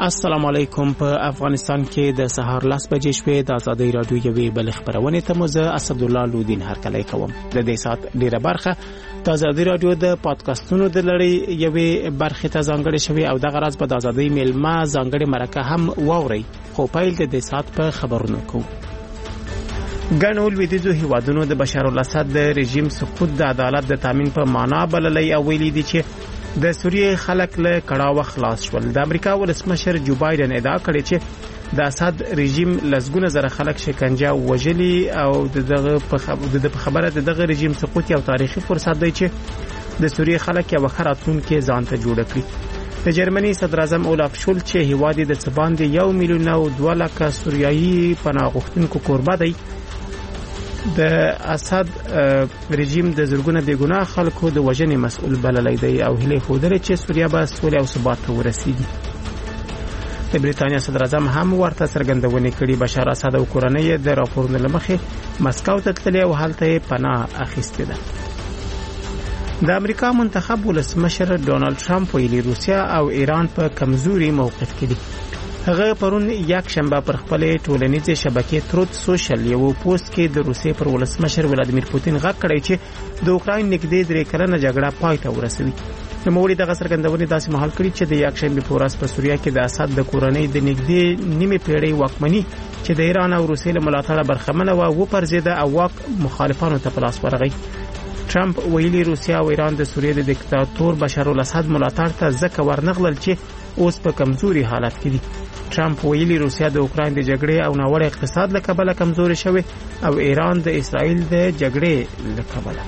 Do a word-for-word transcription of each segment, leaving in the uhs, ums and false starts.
السلام علیکم. په افغانستان کې د سهار لس بجې شوې د ازادۍ رادیو یوې بل خبرونه ته مو زه اسدالله لودین هرکلی کوم. د دې سات ډیره برخه د ازادۍ رادیو د پادکاسټونو د لړۍ یوې برخه ته ځانګړې شوې او د غرض په د ازادۍ میلمه ځانګړې مرکه هم واوري. خو پیل د دې سات په خبرونو کوو. ګڼو لویدیځو هیوادونو د بشار الاسد د رژیم سقوط د عدالت د تامین په معنا بللی او ویلي دي چې د سوریې خلک له کړاوه خلاص شول. د امریکا ولسمشر جو بایدن ادعا کړې چې د اسد رژیم لسګونه زره خلک شکنجه وژلي او دغه په خبره د دغه رژیم سقوط یو تاریخي فرصت دی چې د سوریې خلک یو خراتونکو ځان ته جوړ کړي. د جرمني صدر اعظم اولاف شولټ چې هیواد د څباند یو میلیون او دوه لکه سوریایي پناه غوښتونکو کوربه دی، د اسد رژیم د زرګونه بې ګناه خلکو د وژنې مسؤل بللی دی او هیله خوده چې سوریه به سولې او ثبات ته ورسیږي. د بریتانیا صدر اعظم هم ورته څرګندونې کړي. بشار اسد او کورنۍ د راپورونو له مخې مسکو ته تللي او هلته پناه اخیستې ده. د امریکا منتخب ولسمشر ډونالد ټرمپ ویلي روسیا او ایران په کمزوري موقف کې دي. هغه پرون یک شنبه پر خپل ټولنیزې شبکې تروت سوشل یو پوسټ کې د روسیې پر ولسمشر ولادیمیر پوتین غږ کړی چې د اوکراین نږدې درې کلنه جګړه پای ته ورسوي. نوموړي دغه څرګندونې داسې مهال کړي چې د یک شنبه په ورځ په سوریه کې د اسد د کورنۍ د نږدې نیمه پیړۍ واکمني چې د ایران او روسیې له ملاتړه برخمنه و و پرځیده او واک مخالفانو ته په لاس ورغی. ټرمپ ویلي روسیا او ایران د سوریې د دیکتاتور بشار الاسد ملاتړ ته ځکه ورنغلل چې اوس په کمزوري حالت کې دي. ټرمپ ویلي روسیا د اوکراین د جګړې او ناوړه اقتصاد له کبله کمزوري شوه او ایران د اسرائیل د جګړې له کبله.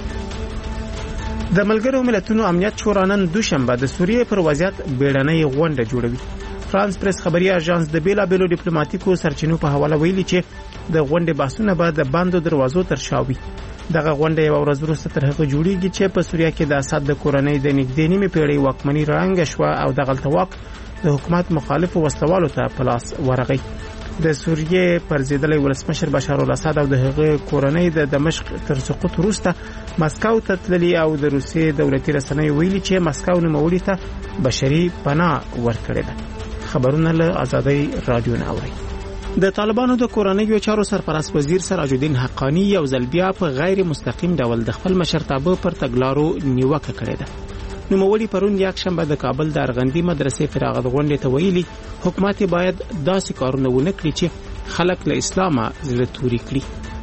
د ملګرو ملتونو امنیت شورا نن دوشنبه د سوریې پر وضعیت بیړنۍ غونډه جوړوي. فرانس پریس خبري اژانس د بیلابېلو ډیپلوماټیکو سرچینو په حواله ویلي چې د غونډې بحثونه به د بندو دروازو تر شا وي. دغه غونډه یو ورځ وروسته تر هغه جوړیږي چې په سوریه کې د اسد د کورنۍ د نږدې نیمه پیړۍ واکمني رنګ شوه او د غلطواک د حکومت مخالف وسلوالو ته پلاس ورغی. د سوریې پرځیدلی ولسمشر بشار الاسد او د هغه کورنۍ د دمشق تر سقوط وروسته مسکو ته تللي او د روسیې دولتي رسنیو ویلي چې مسکو نوموړي ته بشري پناه ورکړې ده. خبرونه له ازادۍ رادیو نه اوري. د طالبانو د کورنیو چارو سرپرست وزیر سراج الدین حقانی یو ځل بیا په غیر مستقیم ډول د خپل مشرتابه پر تګلارو نیوکه کړې ده. نوموړي پرون یک شنبه د کابل د ارغندی مدرسې فراغت غونډې ته ویلي حکومت باید داسې کارونه ونه کړي چې خلک له اسلامه زړه توري کړي.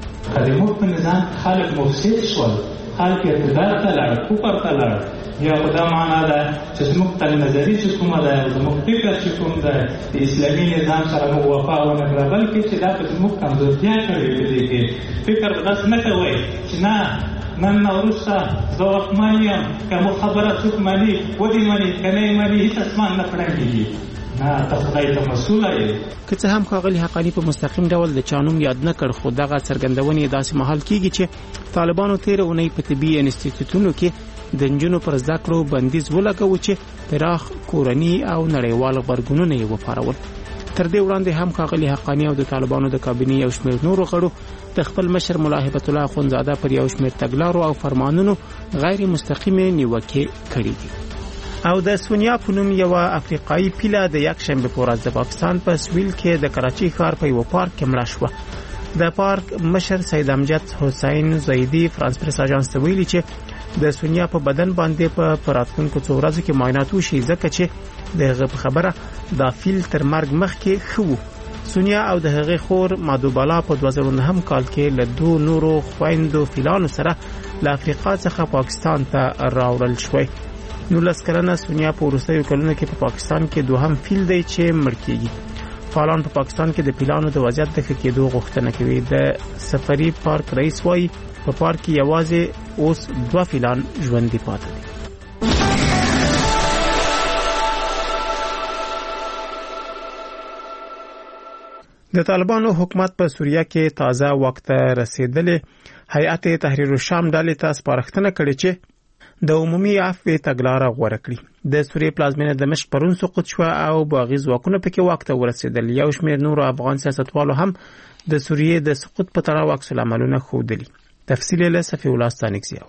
د موږ په نظام خلک مفسد شول، خلک اعتدال ته لاړ، کفر ته لاړ. یا په دا معنا ده چې زموږ تل نظري چې کومه ده، زموږ فکر چې کوم ده د اسلامي نظام سره موږ وفا ونه کړه، بلکې چې دا په زموږ کمزورتیا کړې په دې کې فکر داسې نه کوئ چې نه نن وروسته زه واکمن یم، که مو خبره څوک مني ودې مني که نه یې مني هېڅ اسمان نه پړنګېږي. نه ته خدای ته مسؤله یې. که څه هم ښاغلي حقاني په مستقیم ډول د چا نوم یاد نه کړ، خو دغه څرګندونې داسې مهال کېږي چې طالبانو تېره اونۍ په طبي انسټیټیوټونو کې د نجونو پر زده کړو بندیز ولګاوه چې پراخ کورني او نړیوال غبرګونونه یې وپارول. تر دې وړاندې هم ښاغلي حقاني او د طالبانو د کابینې یو شمېر نورو غړو د خپل مشر ملا هیبت الله اخوندزاده پر یو شمېر تګلارو او فرمانونو غیر مستقیمه نیوکې کړې دي. او د سونیا په نوم یو افریقایي پیله د یک شنبه په ورځ د پاکستان په سویل کې د کراچي ښار په یو پارک کې مړه شوه. د پارک مشر سید امجد حسین زیدی فرانس پریس اژانس ته ویلي چې د سونیا په بدن باندې په پراتونکو څو ورځو کې معاینات وشي، ځکه چې دغه خبره د فیل تر مرګ مخکې خو سونیا او د هغې خور مادوبالا په دوه زره نهم کال کې له دوه نورو خويندو فیلانو سره له افریقا څخه پاکستان ته راوړل شوی. نولس کلنه سونیا په وروستیو کلونو کې په پا پاکستان کې دوهم فیل دی چې مړ کېږي. فعالان په پا پاکستان کې د فیلانو د وضعیت د ښه کېدو غوښتنه کوي. د سفری پارک رئیس وایي په پارک کې یوازې اوس دوه فیلان ژوندي پاتې دي. د طالبانو حکومت په سوریه کې تازه وخت رسیدلې هیئت تحریر الشام ډلې ته سپارښتنه کړې چې د عمومي عفو تګلاره غوره کړي. د سوریې پلازمینه دمشق پرون سقوط شو او باغي ځواکونه پکې وخت ورسېدل. یو شمېر نور افغان سیاستوالو هم د سوریې د سقوط په تړاو عکس العملونه ښودلي. تفصیل له صفی الله ستانکزی اورو.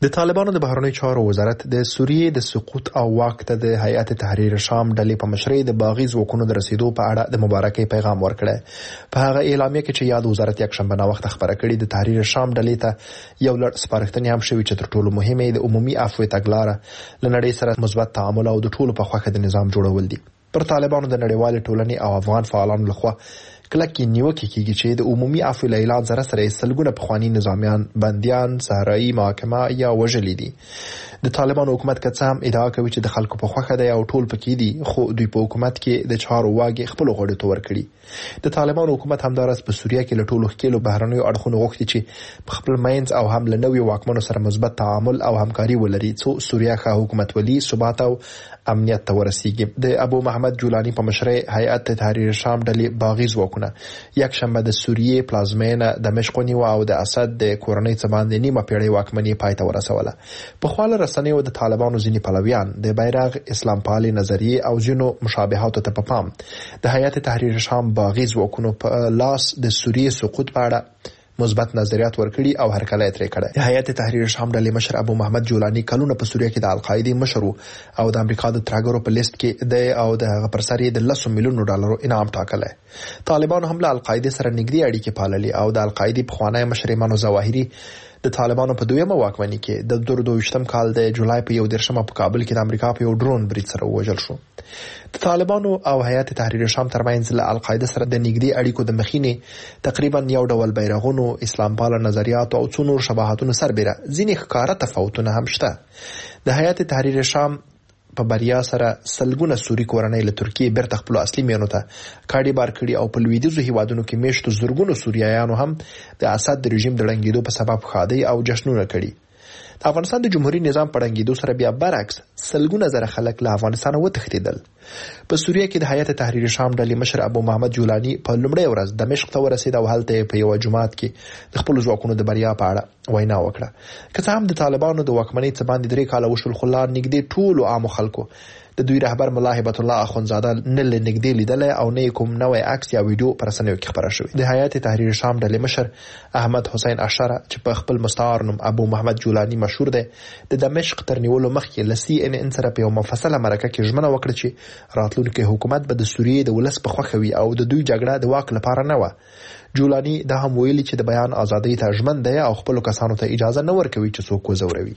د طالبانو د بهرنیو چارو وزارت د سوریې د سقوط او واک ته د هیئت تحریر شام ډلې په مشرۍ د باغي ځواکونو د رسیدو په اړه د مبارکۍ پیغام ورکړی. په هغه اعلامیه کې چې یاد وزارت یکشنبه نه وخت خبره کړې د تحریر شام ډلې ته یو لړ سپارښتنې هم شوي چې تر ټولو مهمه د عمومي عفو تګلاره لنړۍ سره مثبت تعامل او د ټولو په خوښه د نظام جوړول دي. پر طالبانو د نړیوال ټولنې او افغان فعالانو لخوا کلکې نیوکې کیږي چې د عمومي عفو اعلان سره سره سلګونه پخوانی نظامیان بنديان صحرایي محاکمه یا وژلي دي. د طالبانو حکومت که څه هم ادعا کوي چې د خلکو په خوښه دی او ټول پکې دي، خو دوی په حکومت کې د چارو واګي خپل غړو ته ورکړي. د طالبانو حکومت همدارس په سوریه کې له ټولو ښکېلو بهرنیو اړخونو غوښتي چې په خپل منځ او هم له نویو واکمنو سره مثبت تعامل او همکاري ولري څو سوریه ښه حکومت ولي ثبات او امنیت ته ورسیږي. د ابو محمد جولانی په مشرۍ هیئت تحریر شام ډلې باغي ځواکونه یک شنبه د سوریې پلازمینه دمشق ونیوه او د اسد د کورنۍ څخه باندې نیمه پیړۍ واکمني پای ته ورسوله. په خواله رسنیو د طالبانو ځینې پلویان د بیرغ اسلام پالي نظریه او ځینو مشابهاتو ته په پام د هیئت تحریر شام باغي ځواکونو په لاس د سوریې سقوط په اړه مثبت نظریات ورکړي او هرکلی ترې کړی. د هیئت تحریر شام ډلې مشر ابو محمد جولانی کلونه په سوریه کې د القاعده مشر او د امریکا د ترګرو په لیست کې د او د هغه پر سر د لسو میلیونو ډالرو انعام ټاکلی. طالبانو هم له القاعده سره نږدې اړیکې پاللې او د القاعده پخوانی مشر ایمان ظواهری د طالبانو په دویمه واکمنۍ کې د دوه زره دوه کال د جولای په یو دیرشمه په کابل کې د امریکا په یو ډرون برید سره وژل شو. د طالبانو او هیئت تحریر شام ترمنځ له القاعده سره د نږدې اړیکو د مخینې تقریبا یو ډول بیرغونو اسلام پال نظریات او څو نور شباهتونو سربېره ځینې ښکاره تفاوتونه هم شته. د هیئت تحریر شام په بریا سره سلګونه سوري کورنۍ له ترکیې بیرته خپل اصلي میانو ته کاډي بار کړي او په لویدیځو هیوادونو کې میشتو زرګونو سوریایانو هم د اسد د رژیم د ړنګېدو په سبب ښادۍ او جشنونه کړي. د افغانستان د جمهوریت نظام په ړنګېدو سره بیا برعکس سلګونه زره خلک له افغانستان وتښتېدل. په سوریه کې د هیئت تحریر شام ډلې مشر ابو محمد جولانی په لومړۍ ورځ دمشق ته ورسېد او هلته په یو جماعت کې د خپل ځواکونو د بریا په اړه وینا وکړه. که څه هم د طالبانو د واکمنۍ څخه باندې درې کاله وشول، خو لا نږدې ټولو عامو خلکو د دوی رهبر ملا هبت الله اخونزاده نه له نږدې لیدلی او نه کوم نوی عکس یا ویډیو پر رسنیو کې خپره شوې. د هیئت تحریر شام ډلې مشر احمد حسین اشاره چې په خپل مستعار نوم ابو محمد جولانی مشهور دی، د دمشق تر نیولو مخکې له سی ان ان سره په یو مفصله مرکه کې ژمنه وکړه چې راتلونکي حکومت به د سوریې د ولس په خوښه وي او د دوی جګړه د واک لپاره نه وه. جولانی دا هم ویلي چې د بیان ازادۍ ته ژمن دی او خپل کسانو ته اجازه نه ورکوي چې څوک وځوروي.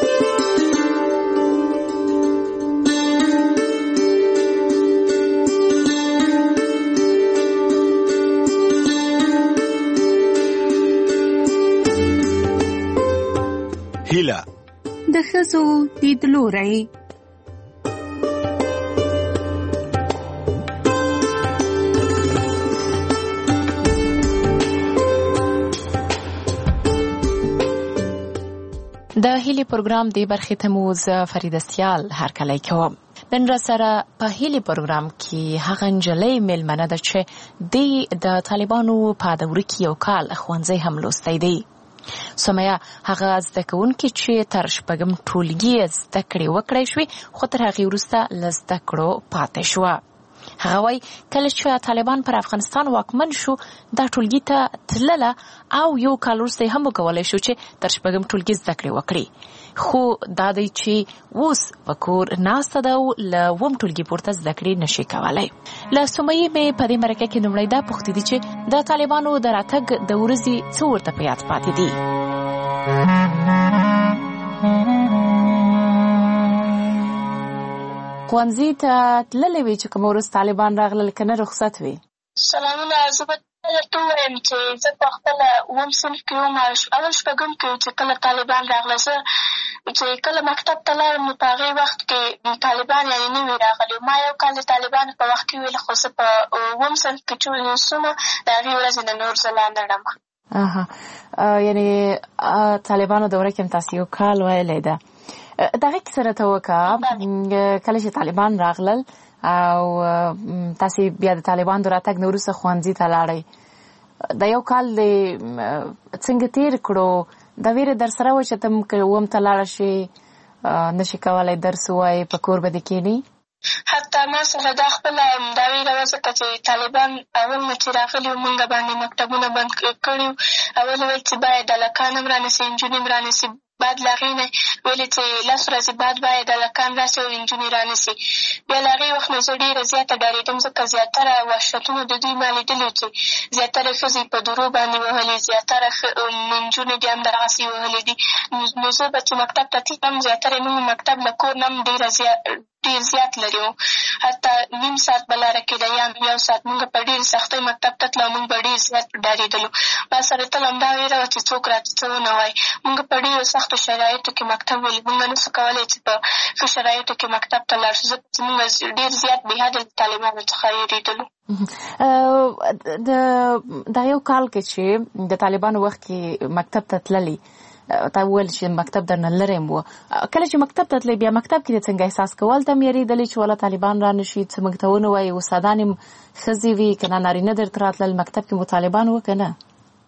هیله د ښځو لیدلوری. د هیلې پروګرام د برخې ته مو زه فریده سیال هرکلی کوم. نن را سره په هیلې پروګرام کې هغه نجلۍ میلمنه ده چې د طالبانو په دوره کې یو کال ښوونځی هم لوستی دی. سمیه هغه زده کوونکې چې تر شپږم ټولګي زده کړې وکړی شوې، خو تر هغې وروسته له زده کړو پاتې شوه. هغه وایي کله چې طالبان پر افغانستان واکمن شو دا ټولګي ته تلله او یو کال وروسته یې هم وکولی شو چې تر شپږم ټولګي زده کړې وکړي، خو دا دی چې اوس په کور ناسته ده او له اووم ټولګي پورته زده کړې نشي کولی. له سمیې مې په دې مرکه کې لومړی دا پوښتې دي چې د طالبانو د راتګ د ورځې څه ورته په یاد پاتې دي. ښوونځي ته تللی وې چې کوم وروسته طالبان راغلل که نه رخصت وې؟ سلامونه. زه به درته ووایم چې زه په خپله اووم صنف کې وم، اول شپږم کې چې کله طالبان راغله، زه چې کله مکتب ته لاړم نو په هغې وخت کې طالبان یعنې نه وي راغلي. ما یو کال د طالبانو په وخت کې ویل، خو زه په اووم صنف کې چې اوسم د هغې ورځې نه نور زه لا نه ډم. اها، یعنې طالبانو دوره کې هم تاسې یو کال ویلی ده. دغه کیسه راته وکړه، کله چې طالبان راغلل او تاسې بیا د طالبان د راتګ نه وروسته ښوونځي ته لاړئ، دا یو کال دې څنګه تېر کړو؟ دا ویره در سره وه چې ته هم که اووم ته لاړه شې نشي کولی درس ووایې، په کور به دې کښېنې؟ حتی ما سره دا خپله دا ویره وه، ځکه چې طالبان اول نه چې راغلي وو موږ باندې مکتبونه بند کړي وو. اول ویل چې باید هلکان هم رانیسي، نجونې هم رانیسي، بعد له هغې نه ویلې چې لس ورځې بعد باید هلکان راسي او نجونې رانیسي. بیا له هغې وخت نه زه ډېره زیاته ډارېدم، ځکه زیاتره وحشتونه د دوی ما لیدلي چې زیاتره ښځې په درو باندې وهلې، زیاتره نجونې دې هم دغسې وهلې دي. نو زه به چې مکتب ته تلم، زیاتره موږ مکتب له کور نه هم ډېره زیات ډېر زیات لرې وو، حتی نیم ساعت به لاره کېده یا یو ساعت. موږ په ډېرې سختۍ مکتب ته تلو، موږ به ډېر زیات ډارېدلو. ما سره تل همدا ویره وه چې څوک راته څه ونه وایي. موږ په ډېرو سختو شرایطو کې مکتب ولې موږ نه سو کولی چې په ښه شرایطو کې مکتب ته لاړ شو، ځکه چې موږ ډېر زیات بې حده له طالبانو څخه وېرېدلو. د دا یو کال کې چې د طالبانو وخت کې مکتب ته تللي، تا وویل چې مکتب درنه لرې و، کله چې مکتب ته تللی بیا مکتب کې د څنګه احساس کول ته هم یېرېدلې چې والا طالبان را نه شي، څه موږ ته ونه وایي، استادان هم ښځې وي که نه نارینه درته راتلل، مکتب کې مو طالبان وو که نه؟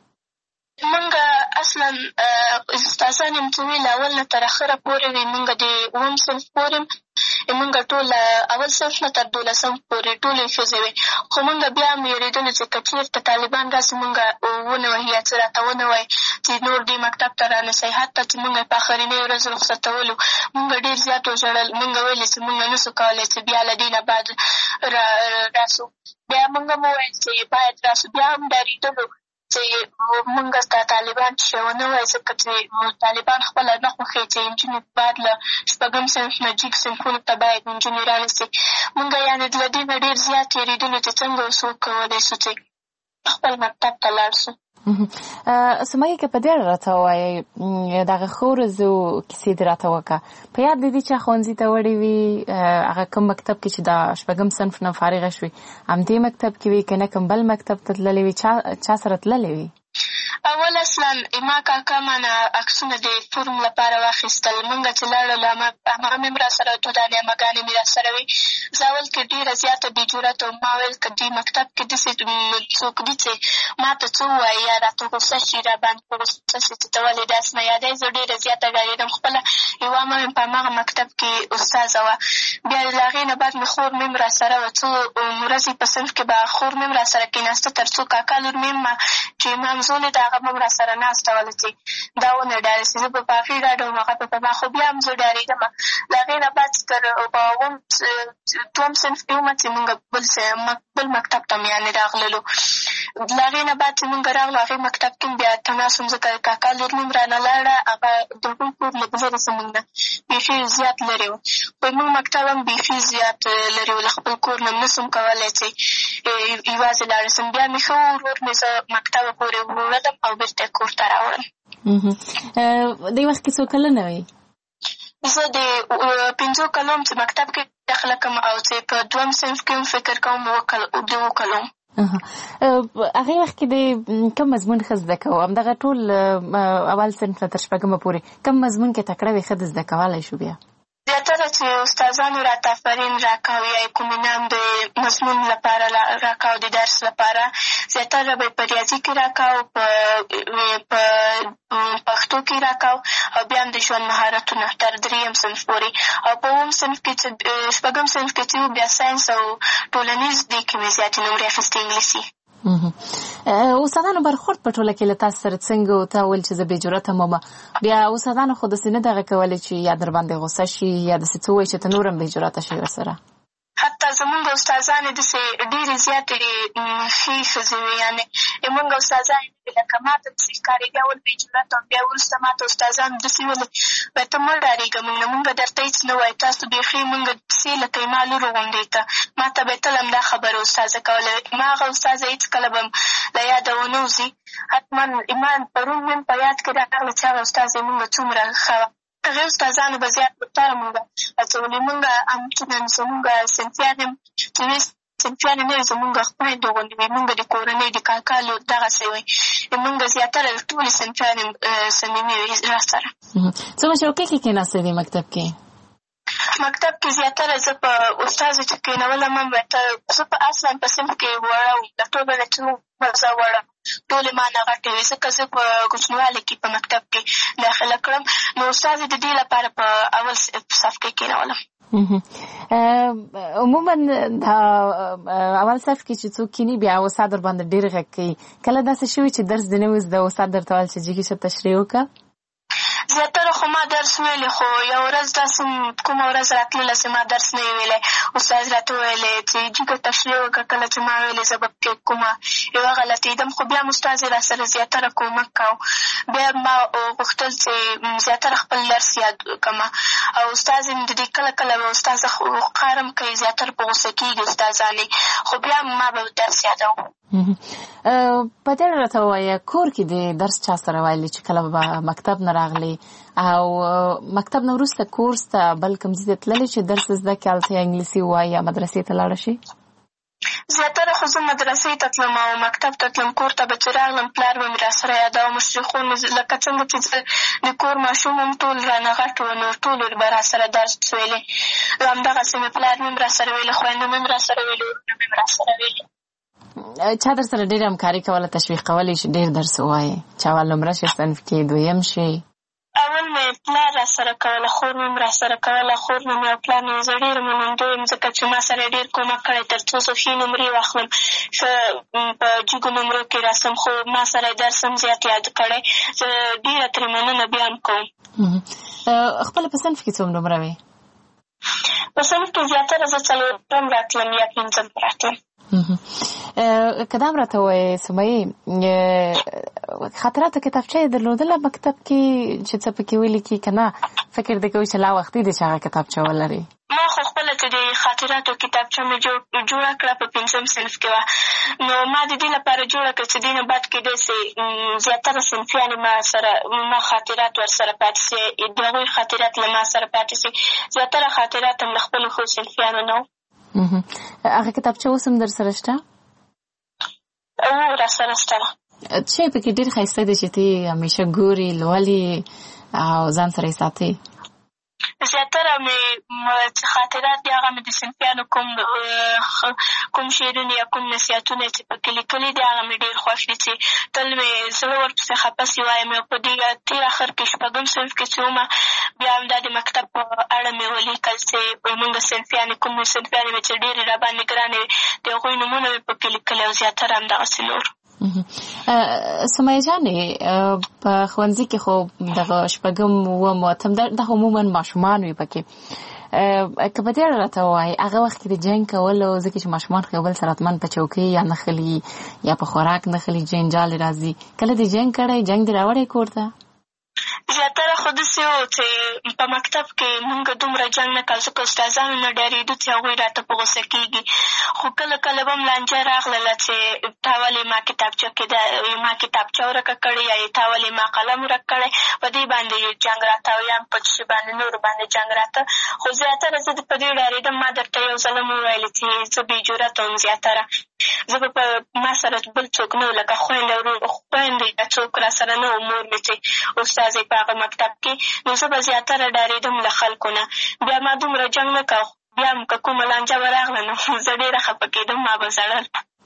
موږ اصلا استادان یم چې ویل اول نه تر اخره پورې وي، موږ د اووم صنف پورې موږ ټول اول صنف نه تر دولسم پورې ټولې ښځې وې، خو موږ بیا هم یېرېدلو چې که چېرته طالبان راسي موږ ونه وهي یا څه راته ونه وایي چې نور دې مکتب ته را نسئ. حتی چې موږ په آخرنۍ ورځ رخصتولو موږ ډېر زیات وژړل. موږ ویلې چې موږ نه سو کولی چې بیا له دې نه بعد راسو. بیا موږ هم وویل چې باید راسو. بیا هم ډارېدلو چې موږ ته طالبان چې ونه وایي، ځکه چې طالبان خپله نه خوښوي چې نجونې بعد له شپږم صنف نه جګ صنفونو ته باید نجونې رانیسي. موږ یعنې له دې نه ډېر زیات یېرېدلو چې څنګه اوس وکولی شو چې خپل مکتب ته لاړ شو. سمیه که په دې اړه راته ووایئ، دغه ښو ورځو کیسې دې راته وکړه. په یاد دې دي چې ښوونځي ته وړې وي، هغه کوم مکتب کې چې د شپږم صنف نه فارغه شوې همدې مکتب کې وي که نه کوم بل مکتب ته تللې وي؟ چا سره تللې وي؟ اول اصلا ما کاکا مانه عکسونه د فورم لپاره واخیستل. موږ چې لاړو همغه مې هم را سره ودودانې همګانې مې را سره وي. زه اول کې ډېره زیاته بې جرأته وم. ما ویل که دې مکتب کې داسې څوک دي چې ما ته څه ووایي یا راته غوسه شي، را باندې په غوسه شي چې ته ولې داسې نه یادوې. زه ډېره زیاته ډارېدم. خپله یوه مه مې په همغه مکتب کې استاذه وه. بیا له هغې نه بعد مې خور مې هم را سره وه. څو ورځې په صنف کې به خور مې هم را سره کېناسته، تر څو کاکا لور مې هم چې ممزولې د هغه به هم را سره ناسته وله چې دا ونه ډارې شي. زه به په هغې ډاډه وم، هغه به په ما. خو بیا هم زه ډارېدم. له هغې نه بعد تر په اووم دوم صنف کې ومه چې مونږ بل بل مکتب ته مې یعنې راغللو. له هغې نه بعد چې مونږ راغلو هغې مکتب کې بیا تماس وم، ځکه کاکا لور مې هم رانه لاړه. هغه د هغوی کور لږ لرې زمونږ نه بیخي زیات لرې و. خو مونږ مکتب هم بیخي زیات لرې و، له خپل کور نه نه سم کولی چې یوازې لاړه سم. بیا مې ښه ورور مې زه مکتبه پورې وړلم او بېرته یې کور ته راوړم. دې وخت کې څو کلنه وې؟ زه د پنځو کلو چې مکتب کې داخله کوم او چې په دوم صنف کې هم فکر کوم د اووه کلو. هغې وخت کې د کوم مضمون ښه زده کوو؟ همدغه ټول اول صنف نه تر شپږمه پورې کوم مضمون کې تکړه وې ښه د زده کولی شو؟ بیا زیاتره چې استادانو راته افرین راکاو یا کوم انعام د مضمون لپاره راکاو، د درس لپاره زیاتره به په ریاضي کې راکاو، په پښتو کې راکاو، او بیا هم د ژوند مهارتونه تر درېیم صنف پورې. او په اووم صنف کې چې شپږم صنف کې چې وو بیا ساینس او ټولنیز دې کې مې زیاتې نمرې اخیستې، انګلیسي. استادانو برخورد په ټوله کې له تاسو سره څنګه و؟ تا ویل چې زه بې جرأته وم، بیا استادانو خو داسې نه دغه کولی چې یا در باندې غوسه شي یا داسې څه ووایي چې ته نور هم بې جرأته شي ورسره؟ حتی زمونږ استادانې داسې ډېرې زیاتې ښې ښځې وې. یعنې زمونږ استادانې لکه ما ته داسې ښکارېدې اول بې جرأته وم، بیا وروسته ما ته استادانو داسې ویلې وایي ته مه ډارېږه، مونږ نه مونږ درته هېڅ نه وایو، تاسو بیخي مونږ داسې لکه زما لور غوندې ته. ما ته به یې تل همدا خبره استاذه کوله. ما هغه استاذه هېڅکله به له یاده ونه وځي. حتما ایمان پرون مې په یاد کې راغله چې هغه استاذه یې مونږ څومره ښه وه. هغې استادانو به زیات بهتره مونږ هڅولې. مونږ همچنان زمونږ صنفیان هم چې وې صنفیان یې نه وې زمونږ خویندې غوندې وې. مونږ د کورنۍ د کاکا لور دغسې وې. مونږ زیاتره ټولې صنفیان یې صمیمي وې را سره. څومره چوکۍ کې کېناستې وې مکتب کې؟ مکتب کې زیاتره زه په استازو چې کېنولم هم زه په اصلا په صنف کې وړه وم، د ټولو نه چې زه وړه ټولې ما نه غټې وې، ځکه زه په کوچنیوالي کې په مکتب کې داخله کړم. نو استازې د دې لپاره په اول صف کې کېنولم. عموما دا اول صف کې چې څوک کینی بیا استاد در باندې ډېر غږ کوي. کله داسې شوي چې درس دې نه وي زده، استاد درته ویل چې جګې شه تشریح وکړه؟ زیاتره خو ما درس ویلی خو یو ورځ داسې کومه ورځ راتلله چې ما درس نه یې ویلی استاد راته ویلی چې جګه تشریح وکړه کله چې ما ویلې زه به پکې کومه یوه غلطېدم خو بیا م استاد یې را سره زیاتره کومک کوو بیا ما غوښتل چې زیاتره خپل درس یاد کړمه او استاد یې د دې کله کله به استاد قهرم کوي زیاتره په غوسه کېږي استادانې خو بیا ما به درس یادوم. په دې راته ووایه کور کې د درس چا سره ویلي چې کله به مکتب نه راغلی او مکتب نه وروسته کورس ته بل کوم ځای ته تللی چې درس زده کړې هلته یا انګلیسي ووایي یا مدرسې ته لاړه شي؟ زیاتره خو زه مدرسې ته تلم او مکتب ته تلم. کور ته به چې راغلم پلار به مې را سره یادوه مشرخون لکه څنګه چې زه د کور ماشوم هم ټول رانه غټ وو نو ټول به را سره درس ویلې همدغسې مې پلار مې هم را سره ویلې خویندو مې هم را سره ویلې ورونه مې هم را سره ویلې. چا در سره ډېره همکاري کوله تشویق کولی چې ډېر درس ووایې چې اول نمره شي صنف کې دویم شي؟ اول مې پلار را سره کوله خور مې هم را سره کوله خور مې او پلار مې زه ډېره منندوی یم ځکه چې ما سره ډېر کومک کړی تر څو زه ښې نمرې واخلم ښه په جګو نمرو کې راسم خو ما سره درس هم زیات یاد کړی زه ډېره ترې مننه بیا هم کوم. خپله په صنف کې څومره نمره وې؟ په صنف کې زیاتره زه څلورم راتلم یا پنځم راتلم. که دا هم راته ووایې سمیې خاطراتو کتابچه یې درلودله مکتب کې چې څه پکې ولیکي که نه فکر دې کوي چې لا وختي دی چې هغه کتابچه ولري؟ ما خو خپله چې د خاطراتو کتابچه مې جوړه کړه په پنځم صنف کې وه نو ما د دې لپاره جوړه کړه چې دې نه بعد کېدی سي زیاتره صنفیانې ما سره ما خاطرات ورسره پاتې سي د هغوی خاطرات له ما سره پاتې سي زیاتره خاطرات هم له خپلو ښو صنفیانو نه وو. هغه کتابچه اوس هم در سره شته؟ او را سره شته. څه یې پکې ډېر ښایسته دی چې ته همیشه ګورې لولې او ځان سره یې ساتې؟ زیاتره مې خاطرات دي هغه مې د صنفیانو کوم کوم شعرونه یا کوم نصیحتونه چې پکې لیکلي دي هغه مې ډېر خوښ دي چې تل مې زړه ورپسې خفه سي وایم او په دې تېر اخر کې شپږم صنف کې چې ومه بیا همدا د مکتب په اړه مې ولیکل چې زموږ صنفیانې کوم صنفیانې مې چې ډېرې راباندې ګرانې وې د هغوی نومونه مې پکې لیکلي او زیاتره همدغسې نور. سمیه جانې په ښوونځي کې خو دغه شپږم اووم اتم دا عموما ماشومان وي پکې که په دې اړه راته ووایي هغه وخت کې د جنګ کولو ځکه چې ماشومان خو یو بل سره حتما په چوکۍ یا نښلي یا په خوراک نښلي جنجال راځي کله د جنګ کړی جنګ دې راوړی کور ته؟ زیاتره خو داسې وو چې په مکتب کې مونږ دومره جنګ نه کړ ځکه استادانو نه ډارېدو چې هغوی راته په غوسه کېږي خو کله کله به م لانجه راغلله چې تا ولې ما کتابچه کې ما کتابچه ورکه کړې یا تا ولې ما قلم ورک کړی په دې باندې جنګ راته او یا په څه شي باندې نورو باندې جنګ راته خو زیاتره زه په دې ډارېدم ما درته یو ځله م وویلې چې زه بې جرأته وم زیاتره زه به په ما سره بل څوک نه و لکه خویندې ورور خویندې یا څوک را سره نه و مور مې چې استازی په هغه مکتب کې نو زه به زیاتره ډارېدم له خلکو نه بیا ما دومره جنګ نه کوه بیا هم که کومه لانجه به راغله نو زه ډېره خفه کېدم ما به ژړل.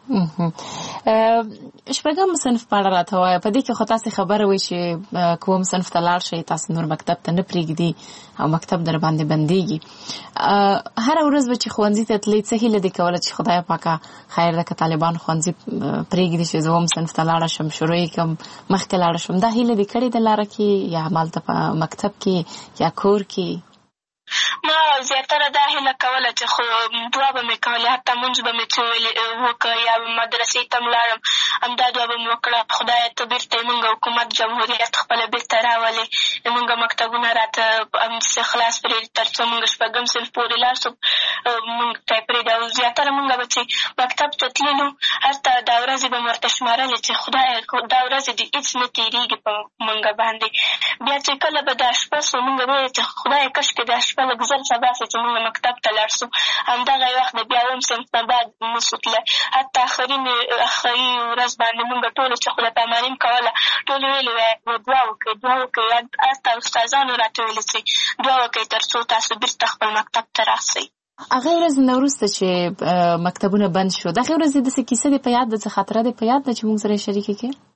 شپږم صنف په اړه راته وایه په دې کې خو تاسې خبره وایي چې که اووم صنف ته لاړ شئ تاسې نور مکتب ته نه پرېږدي او مکتب در باندې بندېږي هره ورځ به چې ښوونځي ته تلئ څه هیله دې کوله چې خدای پاکه خیر ده که طالبان ښوونځي پرېږدي چې زه اووم صنف ته لاړه شم شروع یې کړم مخکې لاړه شم دا هیله دې کړې ده لاره کې یا همالته په مکتب کې یا کور کې؟ ما زیاتره دا هیله کوله چې خو دعا به مې کولې حتی مونځ به مې څه وکړه یا مدرسې ته م لاړم همدا دعا به مې وکړه خدایه ته بېرته یې مونږ حکومت جمهوریت خپله بېرته راولې مونږ مکتبونه راته همداسې خلاص پرېږدي تر څو مونږ شپږم صنف پورې لاړ شو مونږ ته یې پرېږدي او زیاتره مونږ به چې مکتب ته تللو هلته دا ورځې به مې ورته شمارلې چې خدایه دا ورځې دې هېڅ نه تېرېږي په مونږ باندې بیا چې کله به دا شپه سو مونږ به ویل چې خدایه کاشکې دا شپه لږ زر سبا سو چې مونږ مکتب ته لاړ سو همدغه یې وخت د بیا اووم صنف نه بعد نسو تللی حتی آخري آخري ورځ باندې مونږ ټولو چې خدای پاماني م کوله ټولو ویلې وی دعا وکړئ دعا وکړئ حتی استادانو راته ویلې چې دعا وکړئ تر څو تاسو بېرته خپل مکتب ته راسئ. هغې ورځې نه وروسته چې مکتبونه بند شو دغې ورځې داسې کیسه دې په یاد ده څه خاطره دې په یاد ده چې مونږ سره یې شریکه کړې؟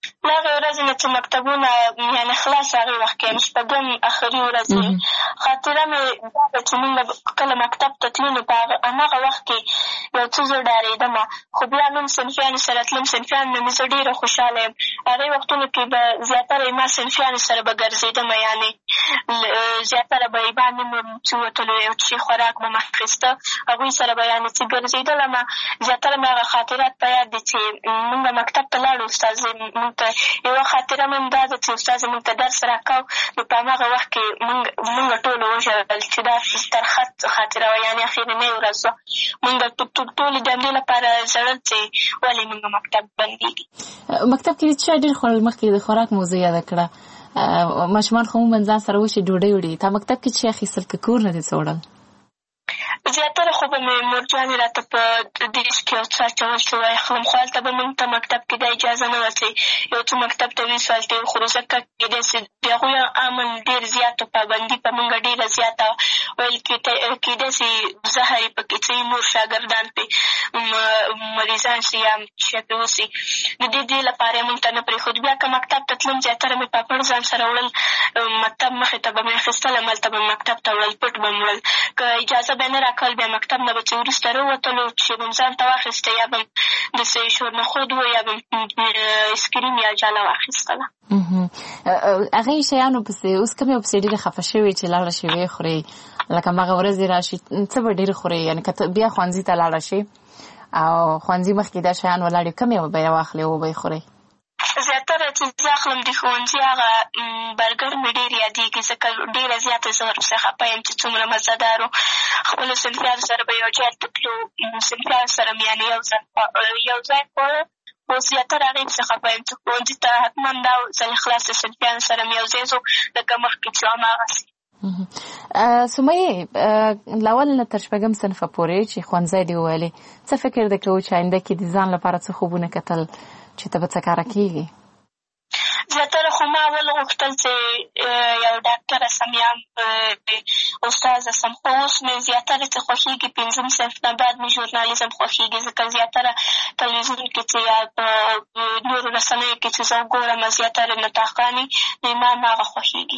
له هغې ورځې نه چې مکتبونه یعنې خلاص هغې وخت کې یعنې شپږم اخري ورځ خاطره مې دا ده چې مونږ کله مکتب ته تلو نو په هماغه وخت کې یو څه زه ډارېدمه خو بیا نوم صنفیانو سره تلم صنفیانو نه مې زه ډېره خوشحاله یم هغې وختونو کې به زیاتره ما صنفیانو سره به ګرځېدمه یعنې زیاتره به یې باندې مې چې وتلو یو څه خوراک به مې اخېسته هغوی سره به یعنې چې ګرځېدلمه زیاتره مې هغه خاطرات په یاد دي چې مونږ مکتب ته لاړو استاد مونږ ته یوه خاطره مې هم دا ده چې استاد مونږ ته درس راکاو نو په هماغه وخت کې مونږ مونږ ټولو وژړل چې دا ترخه خاطره وه یعنې اخرنۍ ورځ وه مونږ ټولې د همدې لپاره ژړل چې ولې مونږ مکتب بندېږي. مکتب کې د چا ډېر خوړل مخکې د خوراک موضوع یاده کړه ماشومان خو عموماً ځان سره وشي ډوډۍ وړي تا مکتب کې چې اخیستل که کور نه دې څه وړل؟ زیاتره خو به مې مورجانې راته په دیش کې یو څه اچول چې وایخلم خو هلته به مونږ ته مکتب کې دا اجازه نه وه چې یو څه مکتب ته ویسو هلته یې وخورو ځکه کېدای سي د هغوی عمل ډېر زیات پابندي په مونږ ډېره زیاته ویل کېدای سي زهر یې پکې څه نور شاګردان پرې مریضان سي یا شی پرې وسي د دې دې لپاره یې مونږ ته نه پرېښود بیا که مکتب ته تلم زیاتره مې پاپړ ځان سره وړل مکتب مخې ته به مې اخېستل هملته به مې مکتب ته وړل پټ به مې وړل که اجازه به نه راکول بیا مکتب نه به چې وروسته راووتلو چې به م ځان ته واخېسته یا به م داسې شورنخود و یا به م اسکریم یا جاله واخېستله. هغې شیانو پسې اوس کوم یو پسې ډېرې خفه شوې چې لاړه شي ویې خورې لکه هماغه ورځې راشي څه به ډېر خورې یعنې که بیا ښوونځي ته لاړه شي او ښوونځي مخکې دا شیان ولاړې کوم یو به یې واخلې او به یې خورې؟ زیاتره چې زه اخلم د ښوونځي هغه برګر مې ډېر یادېږي ځکه ډېره زیاته زه ورپسې خفه یم چې څومره مزهدار و خپلو صنفیانو سره به یو ځای ته تلو صنفیانو سره مې یعنې یو ځای یو ځای خواړه خو زیاتره هغې پسې خفه یم چې ښوونځي ته حتما دا ځل خلاص د صنفیانو سره مې یو ځای ځو لکه مخکې چې هماغسې. سمیې له اول نه تر شپږم صنفه پورې چې ښوونځی دې وویلې څه فکر دې کوو چې آینده کې د ځان لپاره څه خوبونه کتل چې ته به څه کاره کېږي؟ زیاتره خو ما اول غوښتل چې یو ډاکټره سم یا استاذه سم خو اوس مې زیاتره چې خوښېږي پنځم صنف نه بعد مې ژورنالیزم خوښېږي ځکه زیاتره تلویزیون کې چې یا په نورو رسنیو کې چې زه وګورم زیاتره نطاقانې نو ما هماغه خوښېږي.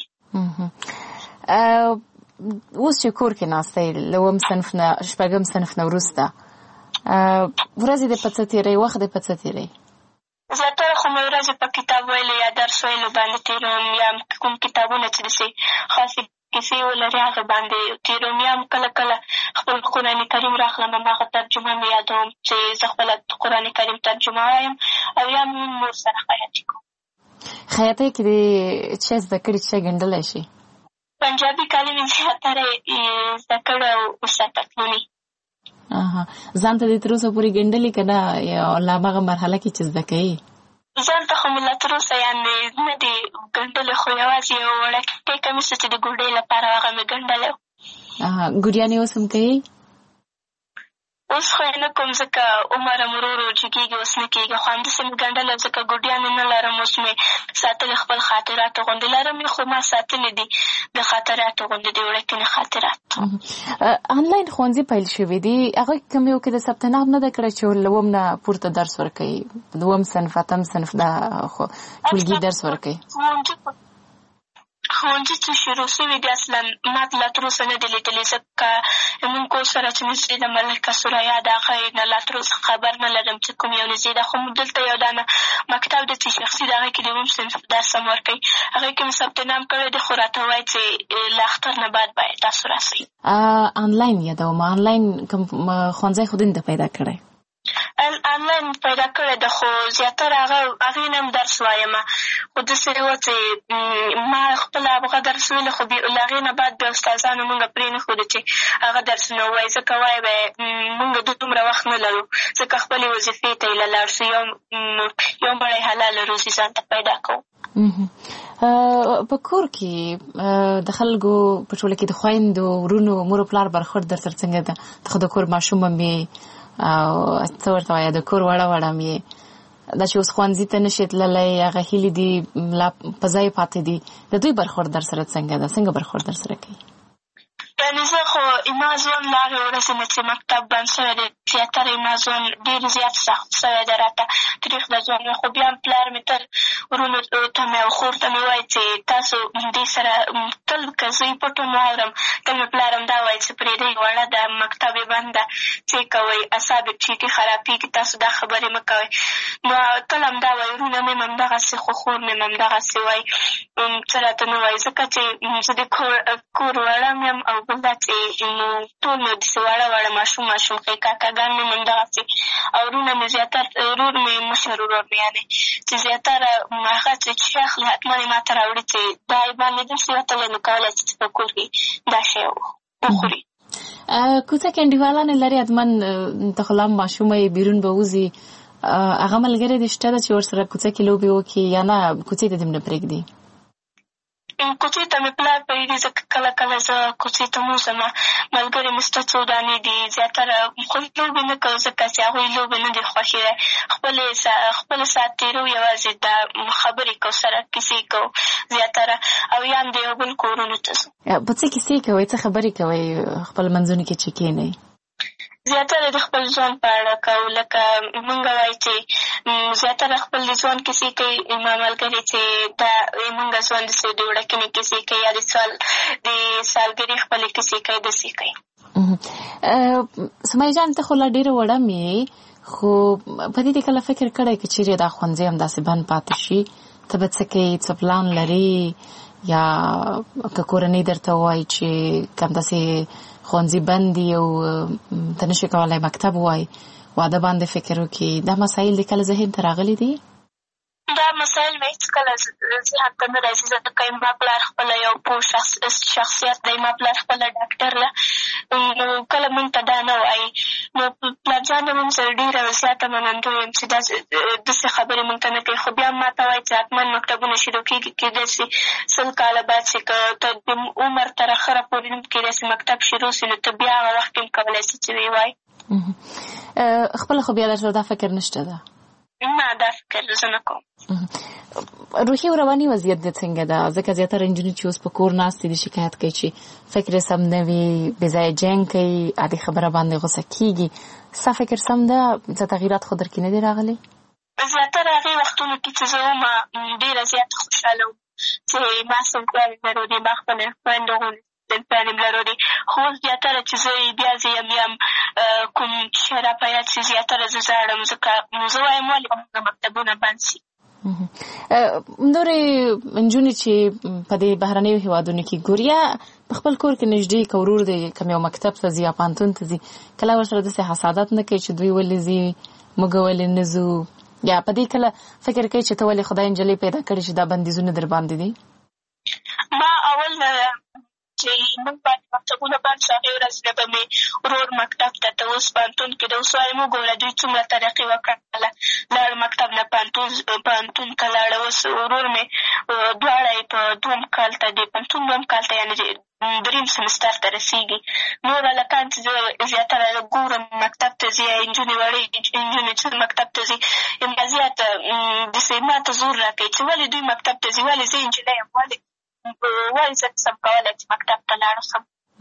اوس چې کور کې ناسته یې له اووم صنف نه شپږم صنف نه وروسته ورځې دې په څه تېروي وخت دې په څه تېروي؟ زیاتره خو مې ورځې په کتاب ویلو یا درس ویلو باندې تېروم یا کوم کتابونه چې داسې خاصې کیسې ولري هغه باندې تېروم یا هم کله کله خپل قرآن کریم راخلم هماغه ترجمه مې یادوم چې زه خپله قرآن کریم ترجمه وایم او یا مې نور سره خیاطي کوم. خیاطۍ کې دې څه زده کړي چې ګنډلی شي؟ پنجابي کالي مې زیاتره زده کړی او ساتلوني. ځان ته دې تر اوسه پورې ګنډلي که نه یا لا هماغه مرحله کې چې زده کوې؟ ځان ته خو مې لا تر اوسه یعنې نه دي ګنډلې خو یوازې یو وړکې کمیس چې د ګوډۍ لپاره هغه مې ګنډلی و. ګوډیانې اوس هم کوې؟ اوس خو یې نه کوم ځکه عمر هم ورو ورو جګېږي اوس نه کېږي خو همداسې مې ګنډلی ځکه ګوډیانې نه لرم اوس مې ساتلې خپل خاطراتو غوندې لرم یې خو ما ساتلې دي د خاطراتو غوندې د وړکینې خاطرات. آنلاین ښوونځي پیل شوي دي هغوی کوم یو کې د ثبت نام نه ده کړی چې له اووم نه پورته درس ورکوي دوم صنف اتم صنف دا ټولګي درس ورکوي؟ ښوونځي چې شروع شوي دي اصلا ما لا تر اوسه نه دي لیدلي ځکه زموږ کور سره چې نږدې د ملکه سریا د هغه نه لا تر اوسه خبر نه لرم چې کوم یو نږدې ده خو دلته یو دانه مکتب ده چې شخصي د هغې کې د اووم صنف درس هم ورکوي هغې کې مې ثبت نام کړی دی خو راته وایي چې له اختر نه بعد باید تاسو راسئ. آنلاین یادوم آنلاین کوم ښوونځی خو دې نه پیدا کړی؟ آنلاین پیدا کړی ده خو زیاتره هغه هغې نه هم درس وایم خو داسې وه چې ما خپله هغه درس ویله خو له هغې نه بعد بیا استادانو مونږ پرې نه ښوده چې هغه درسونه ووایي ځکه وایي به مونږ دومره وخت نه لرو ځکه خپلې وظیفې ته یې له لاړ شو یو یو مړی حلاله روزي ځان ته پیدا کوو. په کور کې د خلکو په ټوله کې د خویندو ورونو مور و پلار برخورد در سره څنګه ده؟ ته د کور ماشوم هم یې او څه ورته وایه د کور وړه وړه هم یې دا چې اوس ښوونځي ته نه شي تللی هغه هیلې دي لا په ځای پاتې دي د دوی برخورد در سره څنګه ده؟ څنګه برخورد در سره کوي؟ یعنې زه خو ما ژوند له هغې ورځې نه چې مکتب بند شوی دی زیاتره ما ژوند ډېر زیات سخت شوی دی راته تریخ د ژوند خو بیا هم پلار مې تل ورونو ته مې او خور ته مې وایي چې تاسو دې سره تل که زه یې پټ هم واورم تل مې پلار هم دا وایي چې پرېږدئ وړه ده مکتب یې بند ده څه کوئ اعصاب یې ټیټې خرابېږي تاسو دا خبرې مه کوئ نو تل همدا وایي ورونه مې هم همدغسې خو خور مې هم همدغسې وایي څه راته نه وایي ځکه چې زه د کور کور وړه مې یم او بل دا چې ټول مې داسې واړه واړه ماشوم ماشوم ښې کاکاګان مې هم همدغسې او ورونه مې زیاتره ورور مې مشر ورور مې یعنې چې زیاتره هغه چې شی اخلي حتما یې ما ته راوړي چې دا یې باندې داسې وتلی نو کولی چې په کور کې دا شی وخوري کوڅه کې انډیوالانې لري حتما ته خو لا هم ماشومه یې بیرون به وځي هغه ملګری دې شته ده چې ورسره کوڅه کې لوبې وکړي یا نه کوڅې ته دې هم نه پرېږدي کوڅې ته مې پلار پرېږدي ځکه کله کله زه کوڅې ته م وځم ملګري مې شته څو دانې دي زیاتره خو لوبې نه کوو ځکه چې هغوی لوبې نه دي خوښې دی خپلې خپل ساعت تېرو یوازې دا خبرې کوو سره کیسې کوو زیاتره او یا هم د یو بل کورونو ته ځو په څه کیسې کوئ څه خبرې کوئ خپل منځونو کې چې کښېنئ زیاتره د خپل ژوند په اړه کوو لکه مونږ وایي چې زیاتره خپل د ژوند کیسې کوي ما ملګري چې دا مونږ ژوند داسې د وړکینې کیسې کوي یا د سال د سالګرې خپلې کیسې کوي داسې کوي سمیه جان ته خو لا ډېره وړه مې خو په دې کله فکر کړی که چیرې دا ښوونځی همداسې بند پاتې شي ته به څه کوې څه پلان لرې یا که کورنۍ درته ووایي چې که همداسې ښوونځي بند دي او ته نشي کولی مکتب ووایي واده باندې فکر وکړي دا مسایل دې کله ذهن ته راغلي دي دا مسایل مې هېڅکله ذهن ته نه راځي ځکه ما پلار خپله یو پوه شخصیت دی ما پلار خپله ډاکټر ده نو کله مونږ ته دا نه وایي نو پلارجان هم هم سره ډېره زیاته منندوی یم چې داسې خبرې مونږ ته نه کوي خو بیا هم ما ته وایي چې حتما مکتبونه شروع کېږي کېدای شي سل کاله بعد چې که ته د عمر تر اخره پورې هم کېدای شي مکتب شروع شي نو ته بیا هغه وخت کې هم کولی شي چې ویې وایي خپله خو بیا درته دا فکر نشته ده نه دا فکر زه نه کوم روحي او رواني وضعیت دې څنګه ده ځکه زیاتره نجونې چې اوس په کور ناستې دي شکایت کوي چې فکر یې سم نه وي بې ځایه جنګ کوي عادي خبره باندې غوسه کېږي ستا فکر سم ده څه تغیرات خو در کې نه دي راغلي زیاتره هغې وختونو کې چې زه وم ډېره زیاته خوشحاله وم چې ما سم پلانې لرلې ما خپله خویندو غوندې پلانې م لرلې خو اوس زیاتره چې زه بیا زه یم یم کوم شی را په یاد شي زیاتره زه ژاړم ځکه زه وایم ولې به موږ مکتبونه بند شي نورې نجونې چې په دې بهرنیو هېوادونو کې ګوري یا په خپل کور کې نږدې که ورور دی کوم یو مکتب ته ځي یا پوهنتون ته ځي کله ورسره داسې حسادت نه کوي چې دوی ولې ځي موږ ولې نه ځو یا په دې کله فکر کوي چې ته ولې خدای نجلۍ پیدا کړې چې دا بندیزونه در باندې دي ما اول چې موږ باندې مکتبونه بند شو هغې ورځ نه به مې ورور مکتب ته ته اوس پوهنتون کې د اوس وایم وګوره دوی څومره ترقي وکړله لاړ مکتب نه پوهنتون ته لاړه اوس ورور مې دواړه یې په دوم کال ته د پوهنتون دوم کال ته یعنې دریم سمستر ته رسېږي نور هلکان چې زه زیاتره ګورم مکتب ته ځي یا نجونې وړې نجونې چې مکتب ته ځي همدا زیاته داسې ما ته زور را کوي چې ولې دوی مکتب ته ځي ولې زه نجلۍ یم ولې ولې زه نسم کولی چې مکتب ته لاړ شم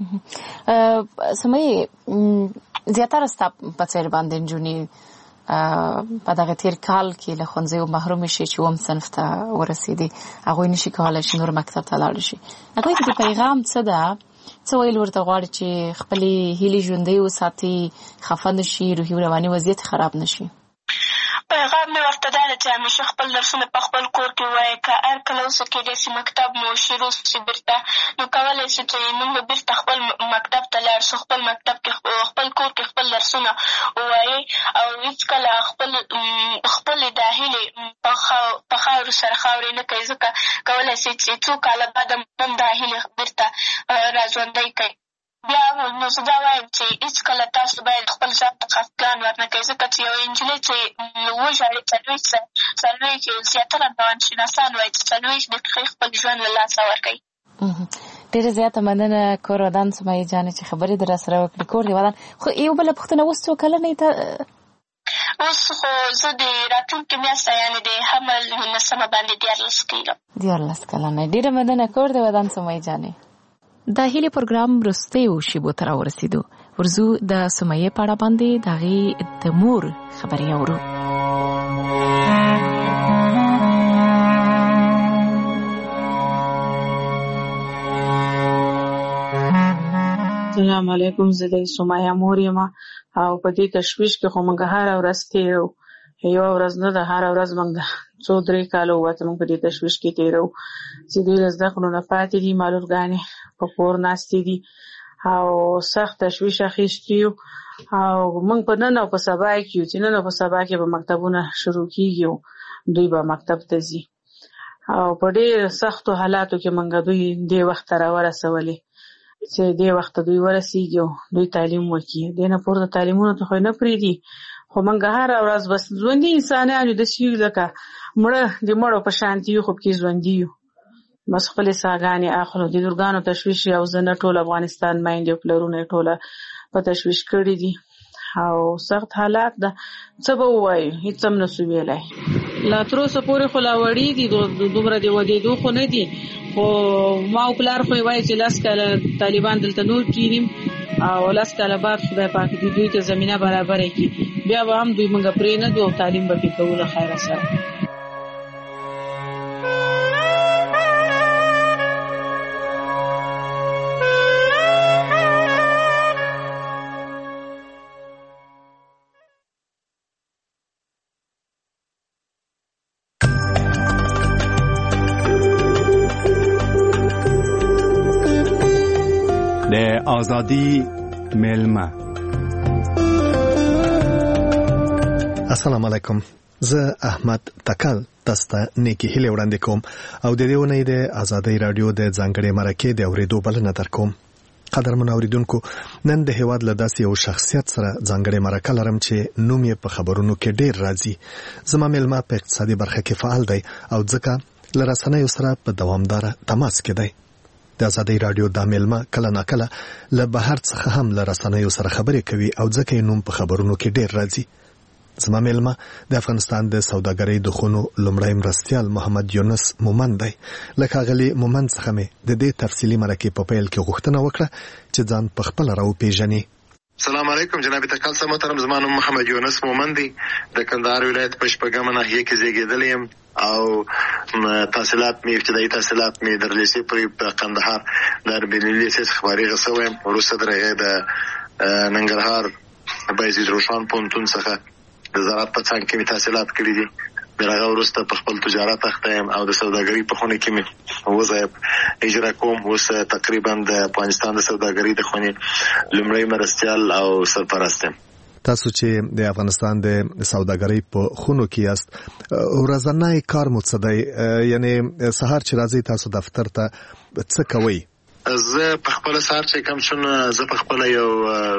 سمیې زیاتره ستا په څېر باندې نجونې په دغه تېر کال کې له ښوونځیو محرومې شي چې اووم صنف ته ورسېدې هغوی نشي کولی چې نور مکتب ته لاړ شي هغوی کې د پیغام څه ده څه ویل ورته غواړي چې خپلې هیلې ژوندۍ وساتي خفه نه شي روحي او رواني وضعیت خراب نه شي پیغام مې ورته دا ده چې همیشه خپل درسونه په خپل کور کې ووایي که هر کله اوسه کېدای شي مکتب مو شروع شي بېرته نو کولی شو چې موږ بېرته خپل مکتب ته لاړ شو خپل مکتب کې خپل کور کې خپل درسونه ووایي او هېڅکله خپل خپلې دا هیلې په خاورو سره خاورې نه کوي ځکه کولی شي چې څو کاله بعد هم دا هیلې بېرته راژوندی کوي بیا نو زه دا وایم چې هېڅکله تاسو باید خپل ځان ته خفګان ورنه کوئ ځکه چې یوه نجلۍ چې وژاړي څلوېښت څلوېښت زیاتره روانشناسان وایي چې څلوېښت دقیقې خپل ژوند له لاسه ورکوي ډېره زیاته مننه کور ودان سمیه جانې چې خبرې در راسره وکړې کور دې ودان خو یو بله پوښتنه اوس څو کلنۍ ته اوس خو زه د راتلونکې میاشته یعنې د حمل نولسمه باندې دیارلس کېږم دیارلس کلنۍ ډېره مننه کور دې ودان سمیه جانې د هیلې پروګرام وروستیو شیبو ته راورسېدو. ورځو د سمیې په اړه باندې د هغې د مور خبرې اورو. السلام علیکم. زه د سمیه مور یم او په دې تشویش کې خو موږ هره ورځ تېرو. یوه ورځ نه ده، هره ورځ موږ د څو درې کاله ووته موږ په دې تشویش کې تېرو چې دوی له زده کړو نه پاتې دي، معلولګانې په کور ناستې دي او سخت تشویش اخیستي یو. او موږ په نن او په سبا کې یو چې نن او په سبا کې به مکتبونه شروع کېږي، دوی به مکتب ته ځي او په ډېر سختو حالاتو کې موږ دوی دې وخت ته راورسولې چې دې وخت دوی ورسېږي او دوی تعلیم وکړي. دې نه پورته تعلیمونو ته خو نه پرېږدي، خو موږ هره ورځ بس ژوندي انسانان یو، داسې یو لکه مړه د مړو په شانتي یو، خو پکې ژوندي یو. بس خپلې ساګانې اخلو. د لورګانو تشویش او زه نه ټول افغانستان میندې او پلرونه یې ټوله په تشویش کړي دي او سخت حالات ده. څه به ووایو، هېڅ هم نه سو ویلی. لا تر اوسه پورې خو لا وړي دي، دومره د ودېدو خو نه دي، خو ما او پلار خو یې وایي چې لس کاله طالبان دلته نور کېنیم او لس کاله بعد خدای پاک دې دوی ته زمینه برابره کړي، بیا به هم دوی موږ پرېنږدو او تعلیم به پرې کوو له خیره سره. آزادی ملمه. السلام علیکم. زه احمد تکل تاسو ته نیکی هیله وړاندې کوم او د دې ونې د آزادۍ رادیو د ځانګړي مرکې د اورېدو بلنه درکوم. قدرمن اوریدونکو، نن د هیواد له داسې یو شخصیت سره ځانګړي مرکه لرم چې نوم یې په خبرونو کې ډېر راځي. زما ملمه په اقتصادي برخه کې فعال دی او ځکه له رسنیو سره په دوامداره تماس کې دی. د آزادۍ رادیو د ملمه کله ناکله له بهر څخه هم له رسنیو سره خبرې کوي او ځکه یې نوم په خبرونو کې ډېر راځي. زما ملمه د افغانستان د سوداګرۍ د خونو لومړی مرستیال محمد یونس مومند دی. له ښاغلي مومند څخه مې د دې تفصیلي مرکې په پیل کې غوښتنه وکړه چې ځان په خپله راوپېژني. السلام علیکم جناب تکل صاحب محترم. زما نوم محمد یونس مومند دی. د کندهار ولایت په شپږمه ناحیه کې زیږېدلی یم او تحصیلات مې ابتدایي تحصیلات مې در لیسې پورې په کندهار د بینالمللي لیسې څخه فارغ شوی یم. وروسته تر هغې د ننګرهار بایزید روښان پوهنتون څخه د زراعت په څانګه کې مې تحصیلات کړي دي. تر هغه وروسته په خپل تجارت اخته یم او د سوداګرۍ په خونه کې مې وظایف اجرا کوم. اوس تقریبا د افغانستان د سوداګرۍ د خونې لومړی مرستیال او سرپرست یم. تاسو چې د افغانستان د سوداګرۍ په خونو کې یاست، ورځنی کار مو څه دی؟ یعنی سهار چې راځئ تاسو دفتر ته څه کوئ؟ زه په خپل سهار چې کوم شونه زه په خپل یو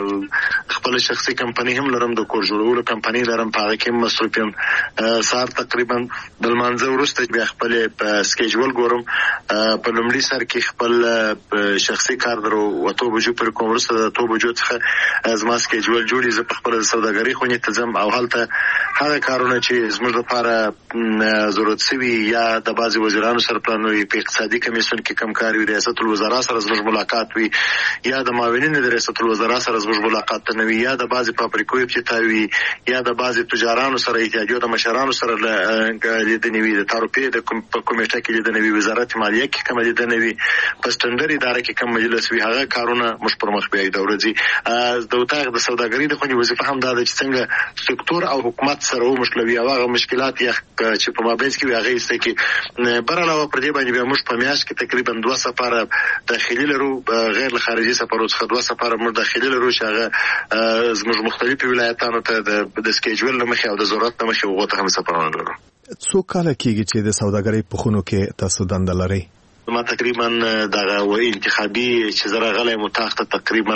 خپل شخصي کمپنی هم لرم، د کور جوړولو کمپنی لرم، په هغه کې مصروف یم. سهار تقریبا د لمانځه وروسته بیا خپل په سکیجول ګورم. په لومړي سر کې خپل شخصي کار درو وته بجو پر کوم، وروسته د تو بجو څخه زما سکیجول جوړي. زه په خپل سوداګرۍ خونې ته ځم او هلته هغه کارونه چې زموږ لپاره ضرورت سوي یا د بعضې وزیرانو سره پلان وي، په اقتصادي کمیسیون کې کم کار وي، ریاست الوزرا سره زموږ ملاقات وي، یا د معاونینو د ریاست الوزرا سره زموږ ملاقات نه وي، یا د بعضې فابریکو افتتاح وي، یا د بعضې تجارانو سره اتحادیو د مشرانو سره لیدنې وي، د تعرفې د په کمیټه کې لیدنې وي، وزارت مالیه کې کومه لیدنې وي، په سټنډر اداره کې کوم مجلس وي، هغه کارونه موږ پر مخ بیایو. د ورځې د اتاق د سوداګرۍ د خونې وظیفه هم دا ده چې څنګه سکتور او حکومت سره ومشلوي او هغه مشکلات یا چې په مابینځ کې وي هغه ایسته کړي. بر علاوه پر دې باندې بیا موږ په میاشت کې تقریبا دوه سفاره داخلي لرو، غیر له خارجي سفرو څخه دوه سفاره موږ داخلي لرو چې هغه زموږ مختلفو ولایتانو ته د سکیجول له مخې او د ضرورت له مخې هغو ته هم سفرونه لرو. څو کاله کېږي چې د سوداګرۍ په خونو کې تاسو دنده لرئ؟ ما تقریبا دغه وای انتخابي چې زه راغلی یم اتاق ته تقریبا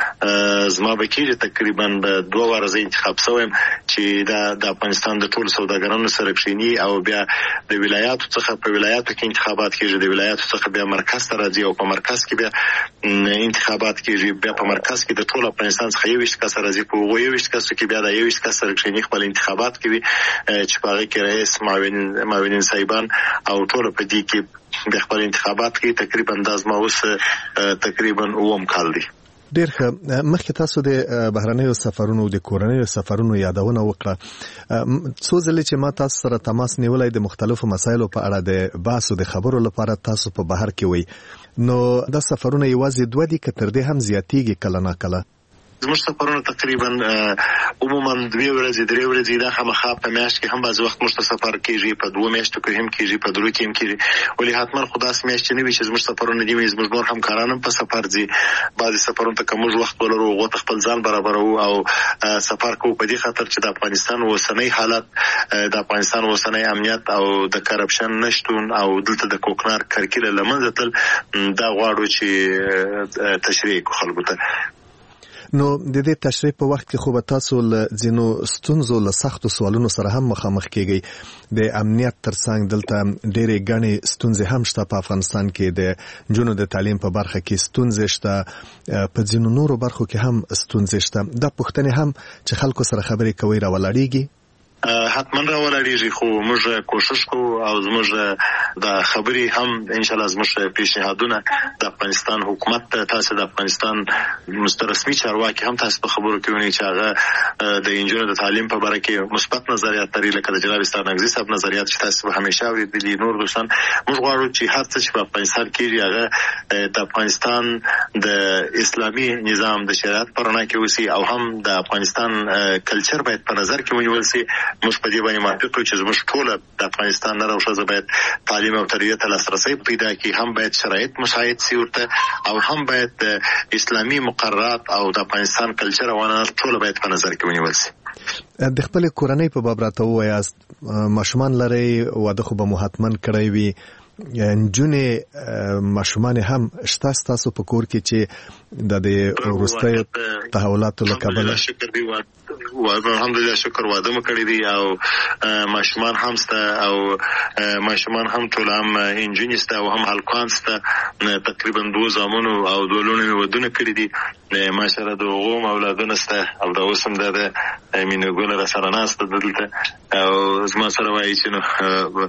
زما به کېږي تقریبا دوه واره زه انتخاب شوی یم چې دا د افغانستان د ټولو سوداګرانو سره کښېني او بیا د ولایاتو څخه په ولایاتو کې انتخابات کېږي، د ولایاتو څخه بیا مرکز ته راځي او په مرکز کې بیا انتخابات کېږي، بیا په مرکز کې د ټول افغانستان څخه یوویشت کسه راځي، په هغو یوویشت کسو کې بیا د یوویشت کس سره کښېني خپل انتخابات کوي چې په هغې کې رئیس معاونین معاونین صاحبان او ټوله په دې کې بیا خپل انتخاب انتخابات کې تقریبا د ازماوس تقریبا اوم کال دی. ډیر ښه. مخکې تاسو د بهرنیو سفرونو د کورنیو سفرونو یادونه وکړه. څو ځلې چې ما تاسو سره تماس نیولای د مختلفو مسایلو په اړه د بحث او د خبرو لپاره تاسو په بهر کې وي، نو دا سفرونه یوازې دوه دي که تر دې هم زیاتېږي کله نه کله؟ زموږ سفرونه تقریبا عموما دوه ورځې درې ورځې دا خامخا په میاشت کې هم بعض وخت موږ ته سفر کیږي، په دوه میاشتو کې هم کیږي، په درو کې هم کیږي. ولې حتما خو داسې میاشت نه وي چې زموږ سفرونه دي وي زموږ نور همکاران هم په سفر ځي. بعضې سفرونو ته که موږ وخت ولرو هغو ته خپل ځان برابروو او سفر کوو په دې خاطر چې د افغانستان اوسنی حالت، د افغانستان اوسنی امنیت او د کرپشن نشتون او دلته د کوکنار کرکیله له منځه تلل دا غواړو چې تشریح کړو خلکو ته. نو د دې تشریح په وخت کې خو به تاسو له ځینو ستونزو له سختو سوالونو سره هم مخامخ کیږئ. د امنیت ترڅنګ دلته ډېرې ګڼې ستونزې هم شته. په افغانستان کې د نجونو د تعلیم په برخه کې ستونزې شته، په ځینو نورو برخو کې هم ستونزې شته. دا پوښتنې هم چې خلکو سره خبرې کوي راولاړېږي؟ حتما راولاړېږي، خو موږ کوشش کوو او زموږ د خبرې هم انشاءالله زموږ پیشنهادونه د افغانستان حکومت ته، تاسو د افغانستان مسترسمي چارواکي هم تاسو په خبرو کې ونی چې هغه د انجونو د تعلیم په باره کې مثبت نظریات لري، لکه د جناب ستانګزي صاحب نظریات چې تاسو به همیشه اورېدلي. نور دوستان موږ غواړو چې هر څه چې په افغانستان کېږي هغه د افغانستان د اسلامي نظام د شریعت په رڼا کې وسي او هم د افغانستان کلچر باید په نظر کې ونیول سي. موږ په دې باندې موافق یو چې زموږ ټوله د افغانستان نر او ښځه باید تعلیم او تربیې ته لاسرسی پیدا کړي، هم باید شرایط مساعد سي ورته، او هم باید اسلامي مقررات او د افغانستان کلچر او عنعنات ټوله باید په نظر کې ونیول سي. د خپل کورنۍ په باب راته ووایاست، ماشومان لرئ، واده خو به مو حتما کړی وي، نجونې ماشومان هم شته ستاسو په کور کې چې د وروستیو تحولاتو له کبله؟ شکر دی الحمدلله، شکر واده مو کړی دی او ماشومان هم شته او ماشومان هم ټول هم انجونې شته او هم هلکان شته. تقریبا دوه زامنو او دوه لوڼو مې ودونه کړي دي ماشاءالله، د هغو هم اولادونه شته او دا اوس هم دا د مینه ګله راسره ناسته دلته او زما سره وایي چې نو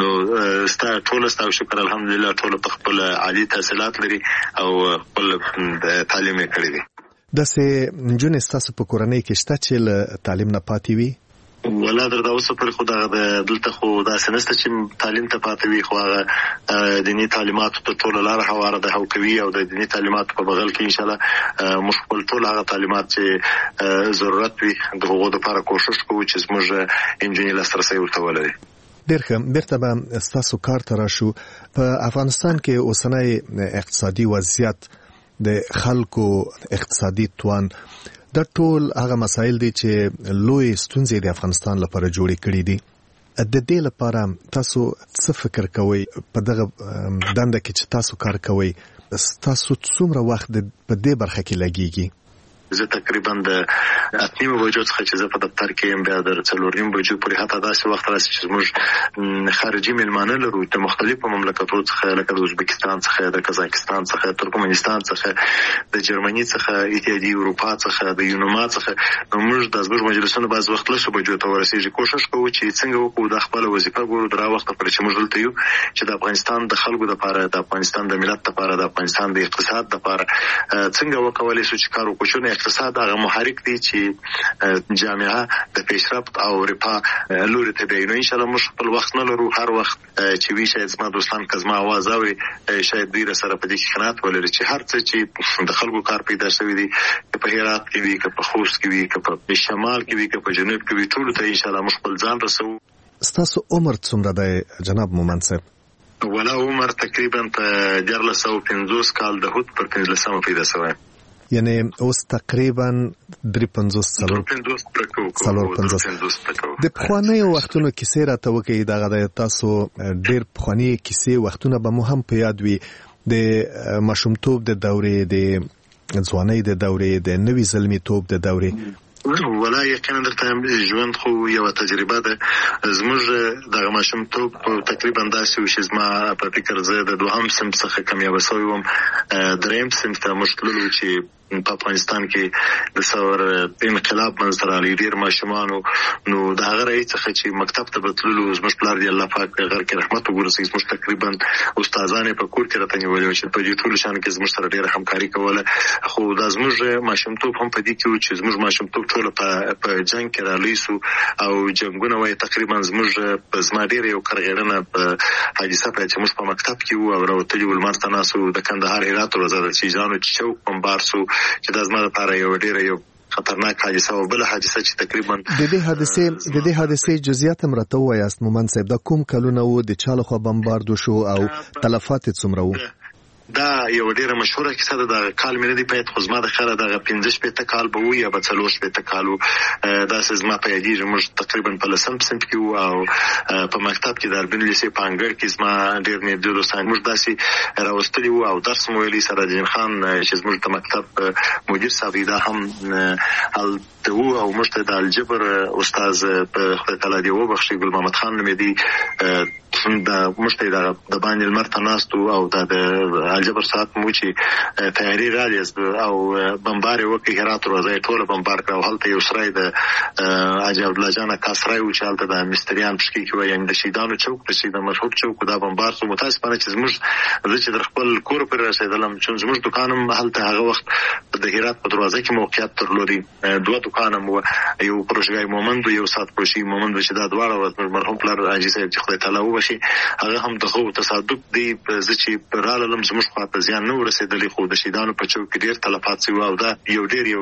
نو ستا ټوله ستا او شکر الحمدلله ټوله په خپل عالي تحصیلات لري او خپل تعلیم یې کړی دی. داسې نجونې ستاسو په کورنۍ کې شته چې له تعلیم نه پاتې وي؟ ولا درته اوسه پورې خو دغه دلته خو داسې نشته چې تعلیم ته پاتې وي، خو هغه دیني تعلیماتو ته ټوله لاره هواره ده او کوي او د دیني تعلیماتو په بغل کې انشاءالله موږ خپل ټول هغه تعلیمات چې ضرورت وي د هغو دپاره کوشش کوو چې زموږ انجونې لاسرسی ورته ولري. ډېر ښه. بیرته به ستاسو کار ته راشو. په افغانستان کې اوسنی اقتصادي وضعیت، د خلکو اقتصادي توان، دا ټول هغه مسایل دي چې لوی ستونزې د افغانستان لپاره جوړې کړي دي. د دې لپاره تاسو څه فکر کوئ؟ په دغه دنده کې چې تاسو کار کوئ تاسو څومره وخت په دې برخه کې لګیږي؟ زه تقریبا د اته نیمو بجو څخه چې زه په دفتر کې یم بیا د څلور نیمو بجو پورې حتی داسې وخت راسي چې زموږ خارجي میلمانه لرو د مختلفو مملکتونو څخه، لکه د ازبکستان څخه، د قزاقستان څخه، ترکمنستان څخه، د جرمني څخه، اتحادیې اروپا څخه، د یونما څخه. نو موږ د زموږ مجلسونو بعض وخت لسو بجو ته ورسېږي. کوشش کوو چې څنګه وکړو د خپله وظیفه ګورو در وخته پورې چې موږ دلته یو چې د افغانستان د خلکو دپاره، د افغانستان د ملت دپاره، د افغانستان د اقتصاد دپاره څنګه وکولی شو چې کار وکړو. چون اقتصاد هغه محرک دی چې جامعه د پیشرفت او رفاه لوري ته بیايي. نو انشاءالله موږ خپل وخت نه لرو، هر وخت چې وي شاید زما دوستان که زما اواز اوري شاید دوی راسره په دې کې قناعت ولري چې هر څه چې د خلکو کار پیدا شوي دي، که په هرات کې وي، که په خوست کې وي، که په شمال کې وي، که په جنوب کې وي، ټولو ته انشاءالله موږ خپل ځان رسوو. ستاسو عمر څومره دی جناب مومند صاحب؟ ولا عمر تقریبا په دیارلس سوه پنځوس کال د هود پر پنځلسمه پیدا شوی، یعنی اوس تقریبا درې پنځوس څلور پنځوس. د پخوانیو وختونو کیسې راته وکړئ. دغه د تاسو ډېر پخواني کیسې وختونه به مو هم په یاد وي، د ماشومتوب د دورې، د ځوانۍ د دورې، د نوي زلمیتوب د دورې. ولا یقینا درته ژوند خو یوه تجربه ده. زموږ دغه ماشومتوب تقریبا داسې و چې زما په فکر زه د دوهم صنف څخه کامیابه شوی وم. دریم صنف ته موږ تللو چې په افغانستان کې د ثور انقلاب منځ راغلی ډېر ماشومان نو د هغه رئیس څخه چې مکتب ته بتللو زموږ پلار دی الله پاک غر کې رحمت وګوري زموږ تقریبا استادان په کور کې راته نیولې چې په دې ټول شان کې زموږ سره ډېر همکاري کوله خو دا زموږ ماشومتوب هم په دې کې و چې زموږ ماشومتوب ټول په په جنگ کې رالی سو او جنگونه وای تقریبا زموږ په زما ډېر یو کرغړنه په حادثه په چې موږ په مکتب کې وو او راوتلي ول مرته ناسو د کندهار هرات ورځل چې ځانو چې چوک بمبار سو چې د زما لپاره یو ډېر یو خطرناک حادثه او بل حادثه چې تقریبا د دې حادثه د دې حادثه جزئیات هم راته وایاست مومن صاحب دا کوم کلونه وو د چا لخوا بمباردو شو او تلفات څومره وو دا یو ډیره مشهوره کیسه ده د کال مې نه دی پېټ خو زما د خره د پنځه شپېته کال به وي یا به څلور شپېته کال دا څه زما په یادېږي موږ تقریبا په لسم صنف کې وو او په مکتب کې د اربن لیسې په انګړ کې زما ډېر نږدې دوستان موږ داسې راوستلي وو او درس مو ویلي سراجدین خان چې زموږ د مکتب مدیر صاحب دا هم هلته وو او موږ ته د الجبر استاد په خدای تعالی دې وبخښي ګل محمد خان نومېدی دا موږ ته د باندې لمر ته ناستو او د الجبر ساعت مو چې تیاری را لیست او بمبار وکړي هرات ورځي ټول بمبار کړو هلته یو سرای د حاجی عبدالله جان کاسرای او چې هلته د مستریان پشکی کې وایي د شیدانو چوک د شیدان مشهور چوک دا بمبار سو متاسفانه چې زموږ د چې در خپل کور پر رسیدلم چې زموږ دکانم هلته هغه وخت د هرات په دروازه کې موقعیت درلودي دوه دکانم یو پروژګای مومند یو سات پروژې مومند چې دا دواړه مرحوم پلار حاجی صاحب چې خدای تعالی وبخښي هغه هم دغه تصادف دی چې رالم زموږ خواته زیان نه ورسېدلی خو د شیدانو په چوک کې ډېر تلفات شوي او دا یو ډېر یو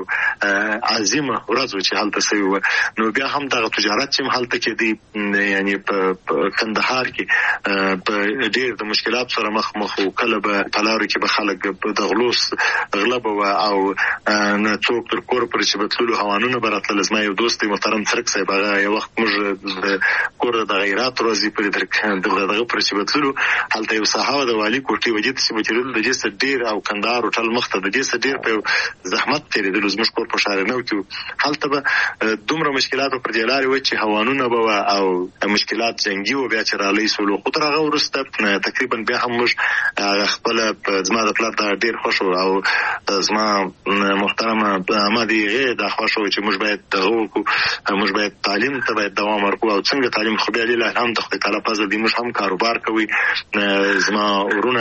عظیمه ورځ و چې هلته شوي وه نو بیا هم دغه تجارت چې هم هلته کې دی یعنې په کندهار کې په ډېر د مشکلات سره مخ مخ و کله به په لارو کې به خلک د غلوس غله به وه او نه څوک تر کوره پورې چې به تللو هوانونه به راتلل زما یو دوست دی محترم څرک صاحب هغه یو وخت موږ د کور د غیرات ورځې پورې دغه پورې چې به تللو هلته یو ساحه د والي کوټې وجې ته چې به تېرېدلو د دې څه ډېر او کندهار هوټل مخ ته د دې څه ډېر په زحمت تېرېدلو زموږ کور په شارنو کې هلته به دومره مشکلات پر دې لارې وه چې هوانونه به وه او مشکلات جنګي وو بیا چې رالی سولو خو تر هغه وروسته تقریبا بیا هم موږ هغه خپله زما د پلار دا ډېر خوښ و او زما محترمه احمد هغې دا خوښ و چې موږ باید دغه وکړو موږ باید تعلیم ته باید دوام ورکړو او څنګه تعلیم خو بیا لله الحمد خدای تعالی فضل دی موږ هم کاروبار کوي زما ورونه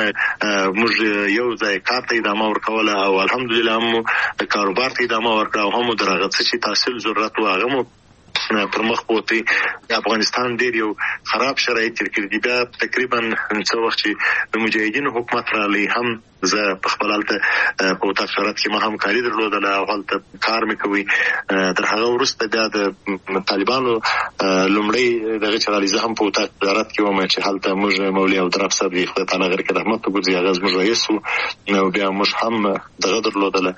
موږ یو ځای کار ته ادامه ورکوله او الحمدلله هم کاروبار ته ادامه ورکړه او هم د هغه څه چې تحصیل ضرورت و هغه مو پر مخ بوتي د افغانستان ډېر یو خراب شرایط تیر کړي دي بیا تقریبا څه وخت چې د مجاهدینو حکومت راغلی هم زه په خپل هلته په اتاق شرایط کې ما همکاري درلودله او هلته کار مې کوي تر هغه وروسته بیا د طالبانو لومړی دغه چې راغلي زه هم په اتاق وزارت کې وم چې هلته موږ مولوي عبدالرب صاحب دی خدای تعالی غر کې رحمت وګرځي هغه زموږ رئیس و او بیا موږ هم دغه درلودله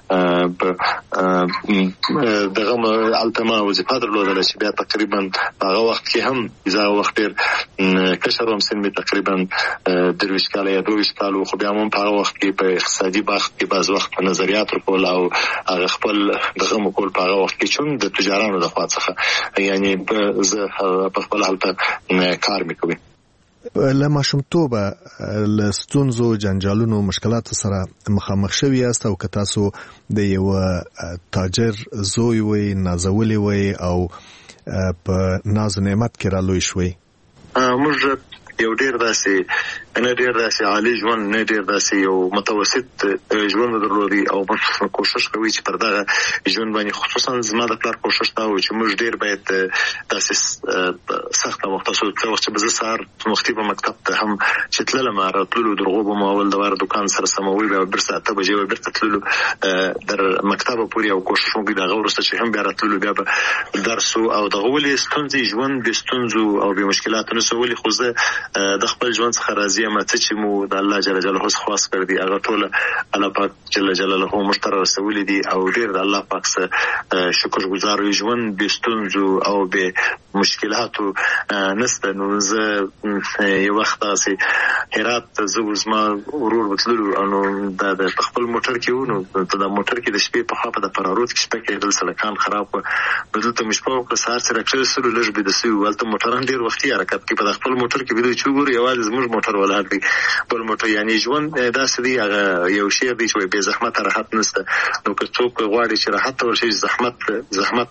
دغه هلته ما وظیفه درلودله چې بیا تقریبا په هغه وخت کې هم زه هغه وخت ډېر کشر وم سن مې تقریبا درویشت کاله یا دویشت کال و خو بیا هم په هغه وخت کې په اقتصادي بخت کې بعض وخت په نظریات ورکول او هغه خپل دغه مو کول په هغه وخت کې چون د تجارانو د خوا څخه یعنې زه په خپل هلته کار مې کوي له ماشومتوبه له ستونزو جنجالونو مشکلاتو سره مخامخ شوي یاست او که تاسو د یوه تاجر زوی وئ نازولی وئ او په ناز و نعمت کې رالوی شوئ موږ یو ډېر داسې نه ډېر داسې عالي ژوند نه ډېر داسې یو متوسط ژوند درلودي او موږ کوشش کوي چې پر دغه ژوند باندې خصوصا زما د پلار کوشش دا و چې موږ ډېر باید داسې سخته مختصر وخت چې به زه سهار وختي په مکتب ته هم چې تللم راتللو د هغو به مو اول د واره دوکان سره سموي بیا بیرته اته بجې به بیرته تللو در مکتبه پورې او کوشش مو کوي د هغه وروسته چې هم بیا راتللو بیا به درس او دغه ولې ستونزې ژوند بې ستونزو او بې مشکلاتو نه سو ولې خو زه د خپل ژوند څخه راضي یم څه چې مو د الله جل جلاله څخه خواست کړی دي هغه ټوله الله پاک جل جلاله موږ ته رسولي دي او ډېر د الله پاک څخه شکر ګزار یو ژوند بې ستونزو او بې مشکلاتو نسته نو زه یو وخت داسې هرات ته زه زما ورور وتللو نو دا د خپل موټر کې و نو د موټر کې د شپې په خوا په د فرارود کې شپه کېدل سلکان خراب وه نو دلته مې شپه وکړه سهار چې راکښته سولو لږ بېده سوي وو هلته موټران ډېر وختي حرکت کوي په د خپل موټر کې بېده چې وګورو یوازې زموږ موټر ولاړ دی بل موټر یعنی ژوند داسې دی هغه یو شی دی چې بې زحمت راحت نشته نو که څوک غواړي چې راحت ورشي زحمت زحمت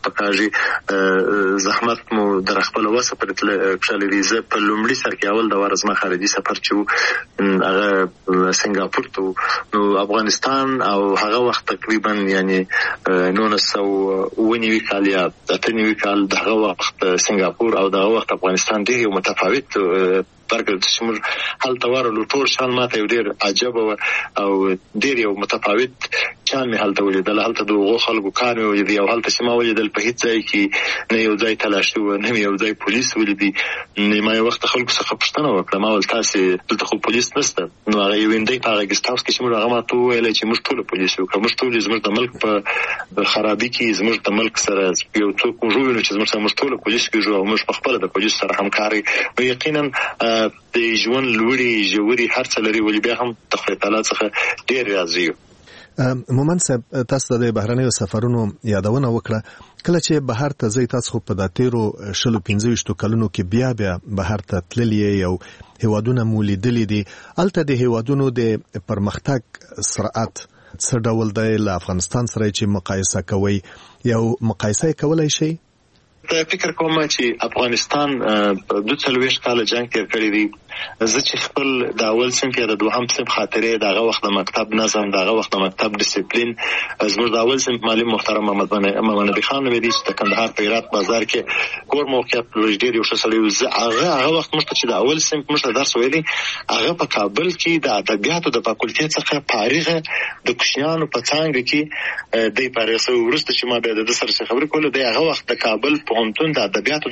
پکاږي زحمت مو در خپل وسه پر کله دې زه په لومړي سر کې اول د ورځ ما خارجي سفر چې هغه سنگاپور ته نو افغانستان او هغه وخت تقریبا یعنی نولس سوه اوه نوي کال یا اته نوي کال دغه وخت سنگاپور او دغه وخت افغانستان ډېر یو متفاوت برګر چې موږ هلته ورغلو ټول شان ماته یو ډېر عجب او ډېر یو متفاوت شان مې هلته ولیدل هلته د هغو خلکو کار مې ولیدی او هلته چې ما ولیدل په هېڅ ځای کې نه یو ځای تلاشي وه نه مې یو ځای پولیس ولیدي ما یو وخت خلکو څخه پوښتنه وکړه ما ویل تاسې دلته خو پولیس نشته نو هغه یو هندی په هغه ګسټ هاوس کې چې موږ هغه ماته وویل چې موږ ټوله پولیس یو که موږ ټول زموږ د ملک په خرابي کې زموږ د ملک سره یو څوک موږ ووینو چې زموږ سره موږ ټوله پولیس کېږو او موږ پخپله د پولیس سره همکار یو نو یقینا د ژوند لوړې ژورې هر څه لري ولې بیا هم د خدای تعالی څخه ډېر راضي یو. مومن صاحب تاسو د بهرنیو سفرونو یادونه وکړه کله چې بهر ته ځئ تاسو خو په دا تیرو شلو پنځه ویشتو کلونو کې بیا بیا بهر ته تللی یو هیوادونه مو لیدلي دي هلته د هیوادونو د پرمختګ سرعت څه ډول دی له افغانستان سره چې مقایسه کوئ یو مقایسه یې کولی شئ؟ فکر کوم چې افغانستان دوه څلوېښت کاله جنګ تېر کړی دی زه چې خپل د اول صنف یا د دوهم صنف خاطرې د هغه وخت د مکتب نظم د هغه وخت د مکتب ډیسپلین زموږ د اول صنف معلم محترم محمد نبي خان نومیدي چې د کندهار په هرات بازار کې کور موقعیت ډېر یو ښه سړی هغه هغه وخت موږ ته چې د اول صنف موږ ته درس ویلي هغه په کابل کې د ادبیاتو د فاکولټې څخه فارغه د کوچنیانو په څانګه کې دی فارغ شوی وروسته چې ما بیا د ده سره خبرې کولې دی هغه وخت د کابل پوهنتون د ادبیاتو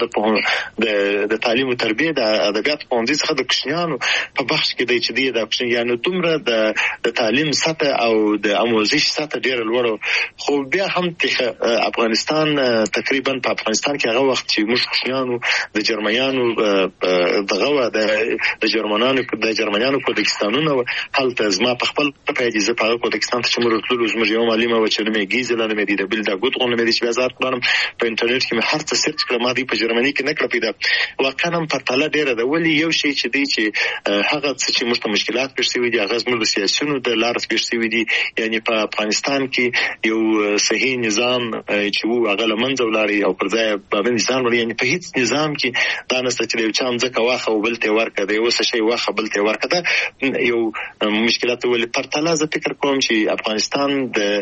د د تعلیم او تربیې د ادبیاتو پوهنځي څخه د کوچنیانو په بخش کې دی چې دی د کوچنیانو دومره د د تعلیم سطح او د آموزش سطح ډېره لوړه خو بیا هم افغانستان تقریبا په افغانستان کې هغه وخت چې موږ کوچنیانو د جرمنیانو دغه د جرمنانو د جرمنیانو کوردستانونه هلته زما په خپل پیاجي زه په هغه کوردستان ته چې موږ راتللو زموږ یوه معلمه وه چې نوم یې ګیزله نومېدی د بل دا ګوت غون نومېدی چې بیا زه کړم په انټرنیټ کې مې هر څه سرچ کړه ما دی په جرمني کې نه کړه پیدا واقعا هم پرتله ډېره ده ولې یو شی چې دی چې هغه څه چې موږ ته مشکلات پېښ شوي دي هغه زموږ د سیاسیونو د لارې پېښ شوي دي یعنې په افغانستان کې یو صحیح نظام چې و هغه له منځه ولاړی او پر ځای بابل نظام ولاړی یعنې په هېڅ نظام کې دا نشته چې د یو چا مځکه واخه او بل ته یې ورکړه د یو څه شی واخه بل ته یې ورکړه دا یو مشکلات ولې پرتله زه فکر کوم چې افغانستان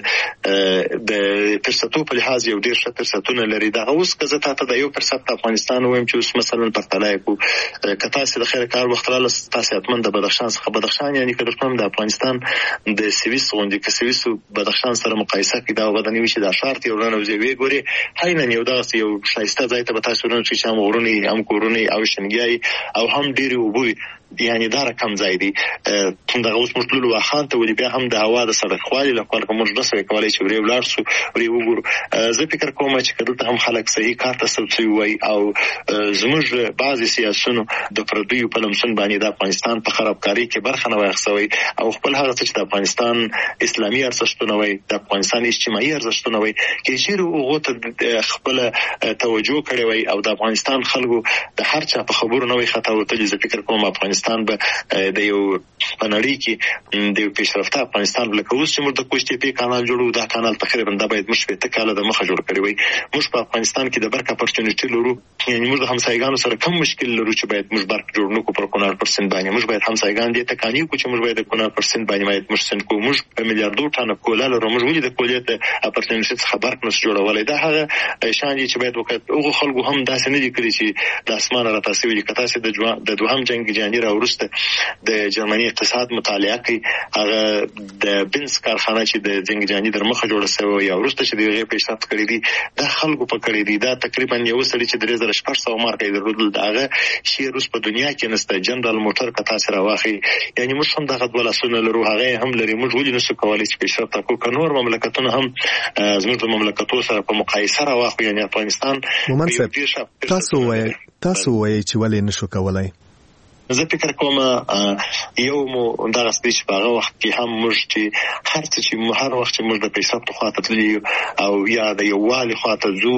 د د فرصتو په لحاظ یو ډېر ښه فرصتونه لري دغه اوس که زه تا ته د یو فرصت د افغانستان ووایم چې اوس مثلا پرتله یې کړو که تاسې د خیر کار وخت راله تاسې حتما د بدخشان څخه بدخشان یعنې که درته د افغانستان د سویس غوندې که سویس بدخشان سره مقایسه کړي دا به دنې وي چې دا ښار ته یو رانه وځي ویې ګورې حینا یو دغسې یو ښایسته ځای ته به تاسې ورنه چې هم غرونه هم کورونه او شنګیايي او هم ډېرې اوبه یعنی دا رقم ځای دی دغه اوس موږ تللو واخان ته ولې بیا هم د هوا د سړکوالي لپاره که موږ نسوی کولی چې ورې ولاړ سو ورې وګورو زه فکر کوم چې که دلته هم خلک صحیح کار ته سوچ شوي وای او زموږ بعضې سیاسونو د پردیو په لمسون باندې د افغانستان په خرابکارۍ کې برخه نه وای اخیستوی او خپل هغه څه چې د افغانستان اسلامي ارزښتونه وای د افغانستان اجتماعي ارزښتونه وای که چېرې هغو ته خپله توجه کړې وای او د افغانستان خلکو د هر چا په خبرو نه وای خطا وتلي زه فکر کوم افغانستان به د یو په نړۍ کې د یو پیشرفته افغانستان لکه اوس چې موږ د کوچ تیپې کانال جوړو دا کانال تقریبا دا باید موږ شپېته کاله د مخه جوړ کړی وای موږ په افغانستان کې د برق اپورچونیټي لرو یعنې موږ د همسایګانو سره کم مشکل لرو چې باید موږ برق جوړ نه کړو پر کونړ پر سیند باندې موږ باید همسایګان دې ته قانع کړو چې موږ باید د کونړ پر سیند باندې باید موږ سیند کړو موږ په میلیاردو ټانه کوله لرو موږ ولې د کولې ته اپورچونیټي څخه برق نشو جوړولی دا هغه شان دی چې باید وکړو هغو خلکو هم داسې نه دي کړي چې د اسمانه را تاسې وي که تاسې د دوهم جنګ جهاني راوروسته د جرمني اقتصاد مطالعه کوي هغه د بنز کارخانه چې د جنګ جهاني در مخه جوړه شوې یا وروسته چې د هغې پیشرفت کړی دي دا خلکو په کړی دي دا تقریبا یو سړي چې درې زره شپږ سوه مارکه یې درلودل د هغه شی اوس په دنیا کې نشته جنرال موټر که تاسې راواخلئ یعنې موږ هم دغه دوه لاسونه لرو هغه یې هم لري موږ ولې نشو کولی چې پیشرفت وکړو که نور مملکتونه هم زموږ د مملکتو سره په مقایسه راواخلو یعنې افغانستان مومن صاحب تاسو وایئ تاسو وایئ چې ولې نشو کولی زه فکر کوم یو مو دغه څه چې په هغه وخت کې هم موږ چې هر څه چې هر وخت چې موږ د پیسو خواته تللي او یا د یووالي خواته ځو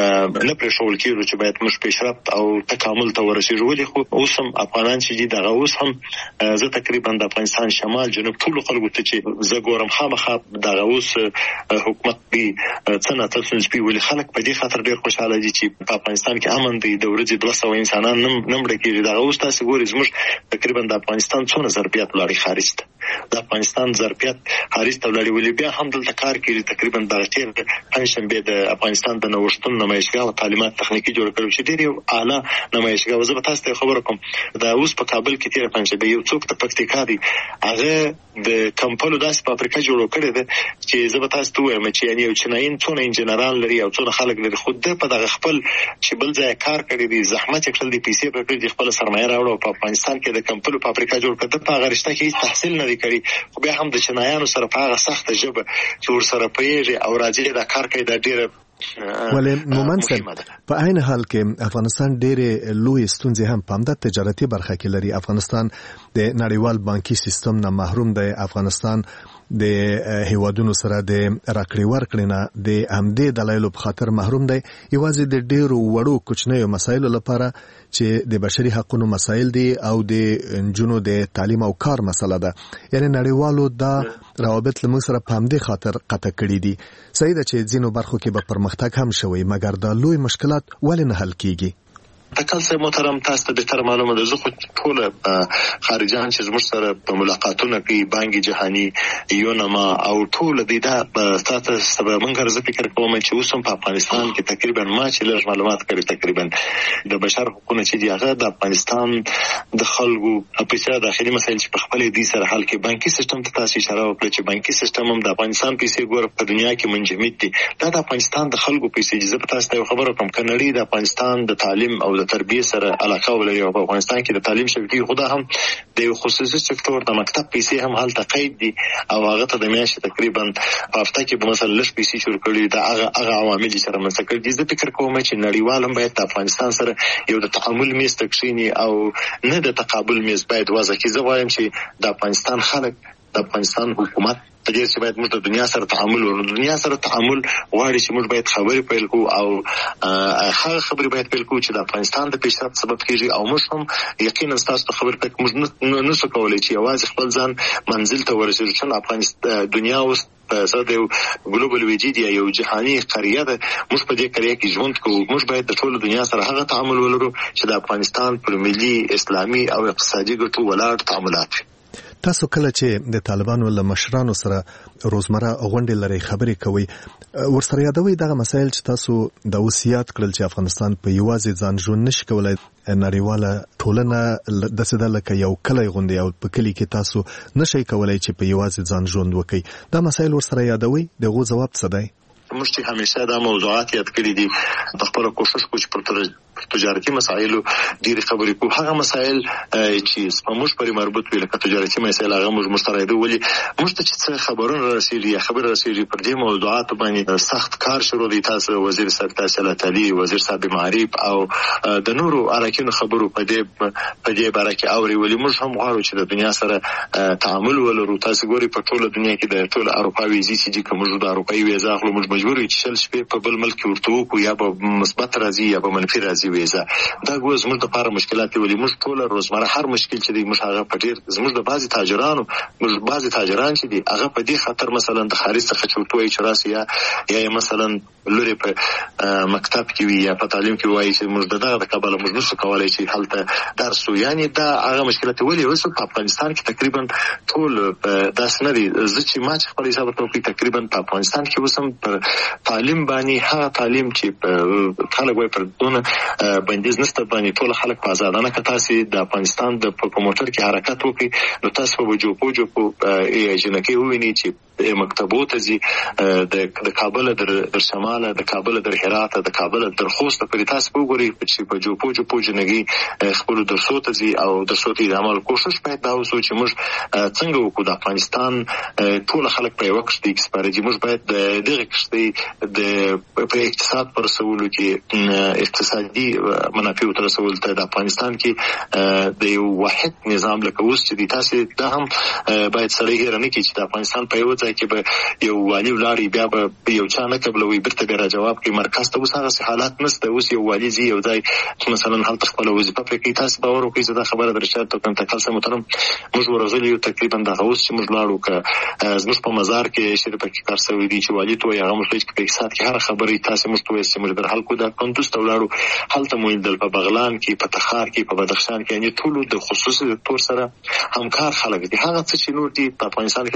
نه پرېښول کېږو چې باید موږ پیشرفت او تکامل ته ورسېږو. ولې خو اوس هم افغانان چې دي دغه اوس هم زه تقریبا د افغانستان شمال جنوب ټولو خلکو ته چې زه ګورم خامخا دغه اوس حکومت دی څه نه څه ستونزې ولې خلک په دې خاطر ډېر خوشحاله دي چې په افغانستان کې امن دی، د ورځې دوه سوه انسانان نه مړه کېږي. دغه اوس تاسې ګورئ زموږ تقریبا د افغانستان څونه ظرفیت ولاړې خارج ته، د افغانستان ظرفیت خارج ته ولاړې ولې بیا هم دلته کار کوي. تقریبا د تیر پنځشنبه د افغانستان د نوښتونو نمایشګاه او تعلیمات تخنیکی جوړ کړو چې ډېر یو اعلی نمایشګاه. زه به تاسو ته خبر کوم دا اوس په کابل کې تیر پنځشنبه یو څوک د پکتیکا دی هغه د کمپلو داسې فابریکه جوړ کړې ده چې زه به تاسو ته وایم چې یعنی یو چینایي څونه انجنیران لري او څونه خلک لري، خو د په دغه خپل چې بل ځای کار کړی دی زحمت یې کړل دی پیسې په کړی دی خپل سرمایه راوړو په افغانستان کې د کمپلو فابریکه جوړ کړه په هغه رشته کې تحصیل نه دی کړی، خو بیا هم د چینایانو سره په هغه سخته ژبه چې ورسره پیږي او راځي دا کار کوي دا ډېر ولې مومن صاحب په عین حال کې افغانستان ډېرې لوی ستونزې هم په همدا تجارتي برخه کې لري. افغانستان د نړیوال بانکي سیستم نه محروم دی، افغانستان د هیوادونو سره د راکړې ورکړې نه د همدې دلایلو په خاطر محروم دی، یوازې د ډېرو وړو کوچنیو مسایلو لپاره چې د بشري حقوقو مسایل دي او د نجونو د تعلیم او کار مسله ده. یعنی نړیوالو دا روابط لمغ سره په همدې خاطر قطع کړي دي. صحیح ده چې ځینو برخو کې به پرمختګ هم شوی، مګر دا لوی مشکلات ولې نه حل کیږي؟ تکل صاحب محترم تاسو ته بهتر معلومه ده، زه خو ټول خارجان چې زموږ سره په ملاقاتونه کوي بانک جهانی یونما او ټول د دا تاسو سبا منګر زه فکر کوم چې اوس هم په افغانستان کې تقریبا ما چې لږ معلومات کړی تقریبا د بشر حقوقو چې دی هغه د افغانستان د خلکو په څیر داخلي مسایل چې په خپل دي سره حل کې بانکي سیستم ته تاسو اشاره وکړه چې بانکي سیستم هم د افغانستان پیسې ګور په دنیا کې منجمد دي. دا د افغانستان د خلکو پیسې چې زه تاسو ته خبرو کوم کنړی د افغانستان د تعلیم او د تربیه سره علاقه ولري او په افغانستان کې د تعلیم شبکې خدا هم د یو خصوصي سکتور د مکتب پیسې هم هلته قید دي او هغه ته د میاشتې تقریبا په هفته کې به مثلا لږ پیسې شروع کړي دا هغه هغه عوامل سره مسکر دي. زه فکر کوم چې نړیوال هم باید د افغانستان سره یو د تعامل میز تکشینی او نه د تقابل میز باید وضع کړي. زه وایم چې د افغانستان خلک د افغانستان حکومت په دې چې باید موږ د دنیا سره تعامل ورو دنیا سره تعامل غواړي چې موږ باید خبرې پیل کوو او هغه خبرې باید پیل کوو چې د افغانستان د پیشرفت سبب کیږي او موږ هم یقینا تاسو ته خبر پک موږ نه څه کولای چې یوازې خپل ځان منزل ته ورسېږو چې افغانستان دنیا اوس زده یو ګلوبل وجود یا یو جهاني قریه ده، موږ په دې قریه کې ژوند کوو، موږ باید د ټول دنیا سره هغه تعامل ولرو چې د افغانستان پر ملي اسلامي او اقتصادي ګټو ولاړ تعاملات. تاسو کله چې د طالبانو له مشرانو سره روزمره غونډې لري خبرې کوي ورسره یادوي دغه مسایل چې تاسو د وصیت کړل چې افغانستان په یوازې ځان ژوند نشي کولای، نړیواله ټولنه د سده لکه یو کلی غونډې او په کلی کې تاسو نشئ کولای چې په یوازې ځان ژوند وکړي. دا مسایل ورسره یادوي، دغه جواب څه دی؟ موږ چې همیشه دا موضوعات یاد کړی دي د خپل کوشش کوو چې پر تجارتي مسایلو ډېری خبرې کوو. هغه مسایل چې موږ پرې مربوط وي لکه تجارتي مسایل هغه موږ مشترک دي، ولې موږ ته چې څه خبرونه رسېږي یا خبر رسېږي پر دې موضوعات باندې سخت کار شروع دي. تاسو وزیر صاحب تحصیلات علی، وزیر صاحب معارف او د نورو اراکینو خبرو په دې په دې باره کې اوري، ولې موږ هم غواړو چې د دنیا سره تعامل ولرو. تاسو ګورئ په ټوله دنیا کې د ټول اروپا ویزې چې کوم موږ د اروپایي ویزا خپل موږ مجبور یو چې شل شپې په بل ملک ورته وکړو یا به مثبت راځي یا به منفي راځي ویزا. دا ګوز زموږ لپاره مشکلات دي، ولې موږ ټول روزمره هر مشکل چې دی موږ هغه په ډېر زموږ د بعضي تاجرانو موږ بعضي تاجران چې دي هغه په دې خاطر مثلا د خارج څخه چورت وایي چې راسي یا یا مثلا لوري په مکتب کې وي یا په تعلیم کې وایي چې موږ دغه د کابل موږ نشو کولای چې هلته درس وو. یعنی دا هغه مشکلات ولې اوس په افغانستان کې تقریبا ټول داس نه دي. زه چې ما چې خپل حساب ورکوم تقریبا په افغانستان کې اوس هم پر تعلیم باندې هغه تعلیم چې خلک وایي پر دونه بندیز نشته باندې ټول خلک په آزادانه که تاسو د افغانستان د په موټر کې حرکت وکړي نو تاسو په وجو پوجو په جنکه وویني چې مکتبو ته ځي د کابل در شماله د کابل در هرات د کابل در خوست پرې تاسو وګورئ چې په جوپو جوپو جنګي خپل درسو ته ځي او درسو ته عمل کوشش باید دا وسو چې موږ څنګه وکړو د افغانستان ټول خلک په یو وخت کې ایکسپیریږي موږ باید دغه کښتۍ د په اقتصاد پر سوالو کې اقتصادي منافع تر سوال ته د افغانستان کې د یو واحد نظام لکه اوس چې د تاسو د هم باید سړی هیر نه کړي چې د افغانستان په یو ځای کې به یو والی ولاري بیا به یو چا نه قبلوي برته بیا جواب کوي مرکز ته اوس هغه حالات نشته اوس یو والی زی یو ځای مثلا هل خپل وظیفه پرې کوي تاسو باور وکړئ چې دا خبره درشات ته کوم تکل سم محترم موږ ورغلي تقریبا د اوس چې موږ لاړو ک زموږ په مزار کې شریف کې کار سوي دي چې والی ته هغه موږ چې په اقتصاد کې هر خبرې تاسو موږ ته چې موږ در حل کو دا کنټوس ته ولاړو هلته مو د په بغلان کې په تخار کې په بدخشان کې یعنی ټول د خصوصي تور سره همکار خلک دي هغه څه چې نور دي په افغانستان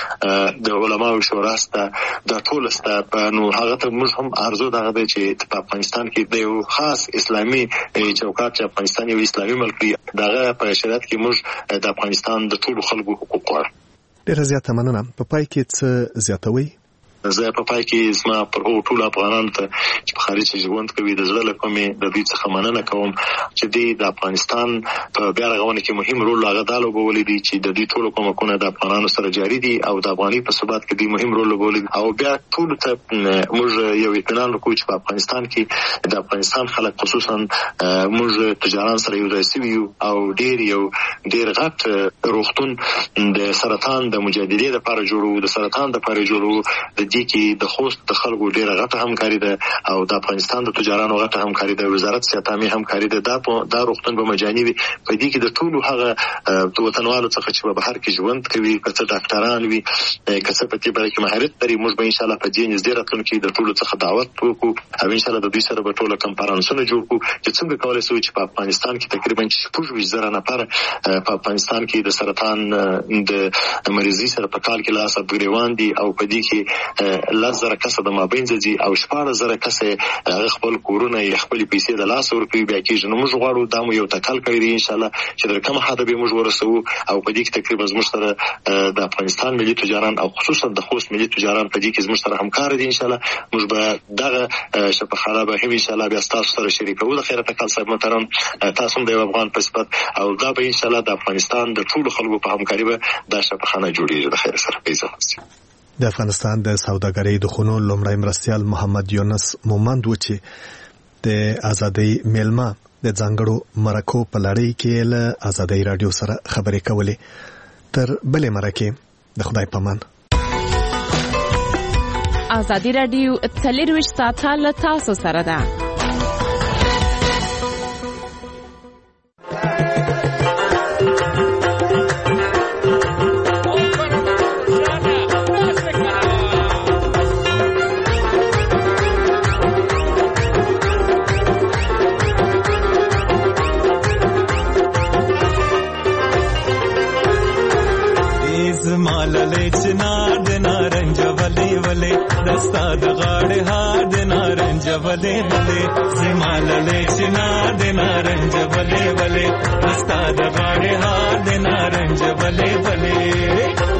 کې د علماو شورا سره د ټول سره نو هغه ته موږ هم ارزو دغه دی چې په افغانستان کې د یو خاص اسلامي چوکاټ چې افغانستان یو اسلامي ملک دی دغه په شریعت کې موږ د افغانستان د ټولو خلکو حقوق غواړو. ډېره زیاته مننه. په پای کې څه زیاتوي؟ زه په پای کې زما پر ټول افغانانو ته چې په خارج کې ژوند کوي د زړه له کومې د دې څخه مننه کوم چې د افغانستان په بیا رغونه کې مهم رول لوبولی بولي دي چې د دې ټولو کومکونه د افغانانو سره جاري دي او د افغاني په ثبات کې د مهم رول لوبولی او بیا ټول ته موږ یو اطمینان وکړو چې په افغانستان کې د افغانستان خلک خصوصا موږ تجاران سره یو ځای سوي او ډېر یو ډېر غټ روغتون د سرطان د مجادلې لپاره جوړو د سرطان لپاره جوړو دي کې د خوست د خلکو ډیره غټه همکاري ده او د افغانستان د تجارانو غټه همکاري ده وزارت سیاتامي همکاري ده دا د روغتون په مجاني وي په دې کې د ټولو هغه د وطنوالو څخه چې په بهر کې ژوند کوي کڅه ډاکټران وي کڅه په دې باره کې مهارت لري موږ به ان شاء الله په دې نږدې راتلونکي د ټولو څخه دعوت وکړو او ان شاء الله د دوی سره به ټول کنفرانسونه جوړ کړو چې څنګه کولای شو چې په افغانستان کې تقریبا شپږ زره نفر په افغانستان کې د سرطان د مریضي سره په کال کې لاس اپګریوان دي او په دې کې لزر کسه د مابین ځي او شپږ زره کسه خپل کورونه یې خپل پیسې د لاس ورکوي بیا کې نو موږ غواړو دا مو یو تکل کوي ان شاء الله چې در کوم حد به موږ ورسو او په دې کې تقریبا زموږ سره د افغانستان ملي تجاران او خصوصا د خوست ملي تجاران په دې کې زموږ سره همکار دي ان شاء الله موږ به دغه شفاخانه به هم ان شاء الله بیا تاسو سره شریکو د خیرته کال صاحب محترم تاسو د افغان په صفت او دا به ان شاء الله د افغانستان د ټولو خلکو په همکاري به دا شفاخانه جوړیږي د خیر سره پیژنئ. د افغانستان د سوداګرۍ د خونو لومړی مرستیال محمد یونس مومند و چې د ازادۍ میلمه د ځانګړو مرکو په لړۍ کې له ازادۍ رادیو سره خبرې کولې. تر بلې مرکې د خدای پامان. ازادۍ رادیو څلرویشت ساعته له تاسو سره ده. ماللې چنار د نارنج ولې ولې دستا د غاړې هار د نارنج ولې ولې زماللې چنار د نارنج ولې ولې دستا د غاړې هار د نارنج ولې ولې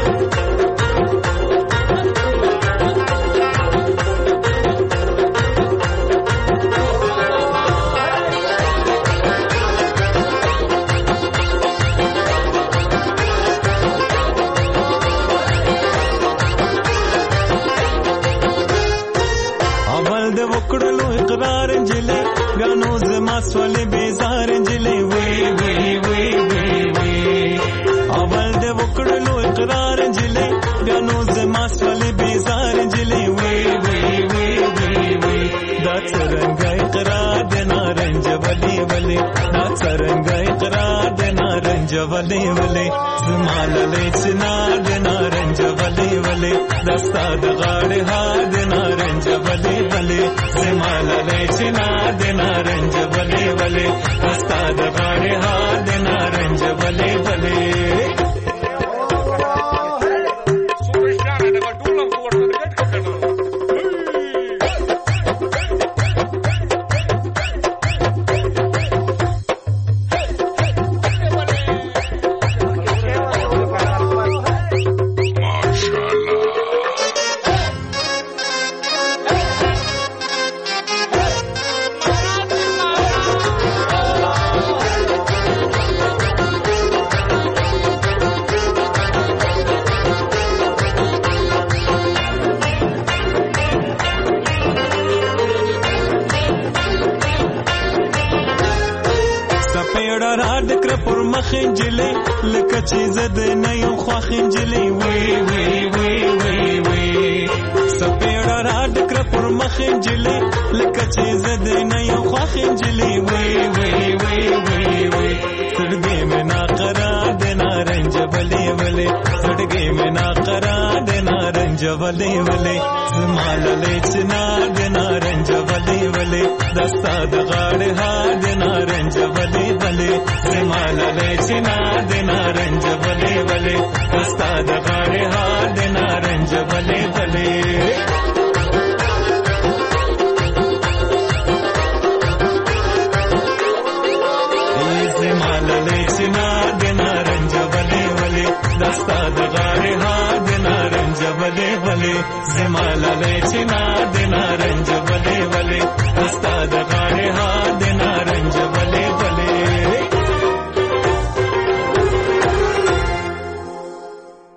سولې بیزار جلې وی وی وی وی وی اول د وکړلو اقرار جلې غنو زما سولې بیزار جلې وی وی وی وی وی دا څنګه اقرار د نارنج ولې ولې دا څنګه اقرار د نارنج ولې ولې زماللې چنا د نارنج ولې ولې دستا د غاړې هار د نارنج ولې ولې زماللې چنا د نارنج ولې ولې دستا د غاړې هار د نارنج ولې ولې Mashallah. کړ پر مخ انجلې لکه چې زده نه یو خواخ انجلې وی وی وی وی وی سپېړه را ډکر پر مخ انجلې لکه چې زده نه یو خواخ انجلې وی وی وی وی وی سړګې مې نا قرار د نارنج بلې بلې سړګې مې نا قرار د نارنج بلې بلې زمال له چنا د نارنج بلې بلې دستا د غاړه ها د نارنج بلې بلې زمال له چنا د نارنج بلې بلې دستا د غاړه ها د نارنج بلې بلې دستا د غاړه ها د نارنج بلې بلې زمال له چنا د نارنج بلې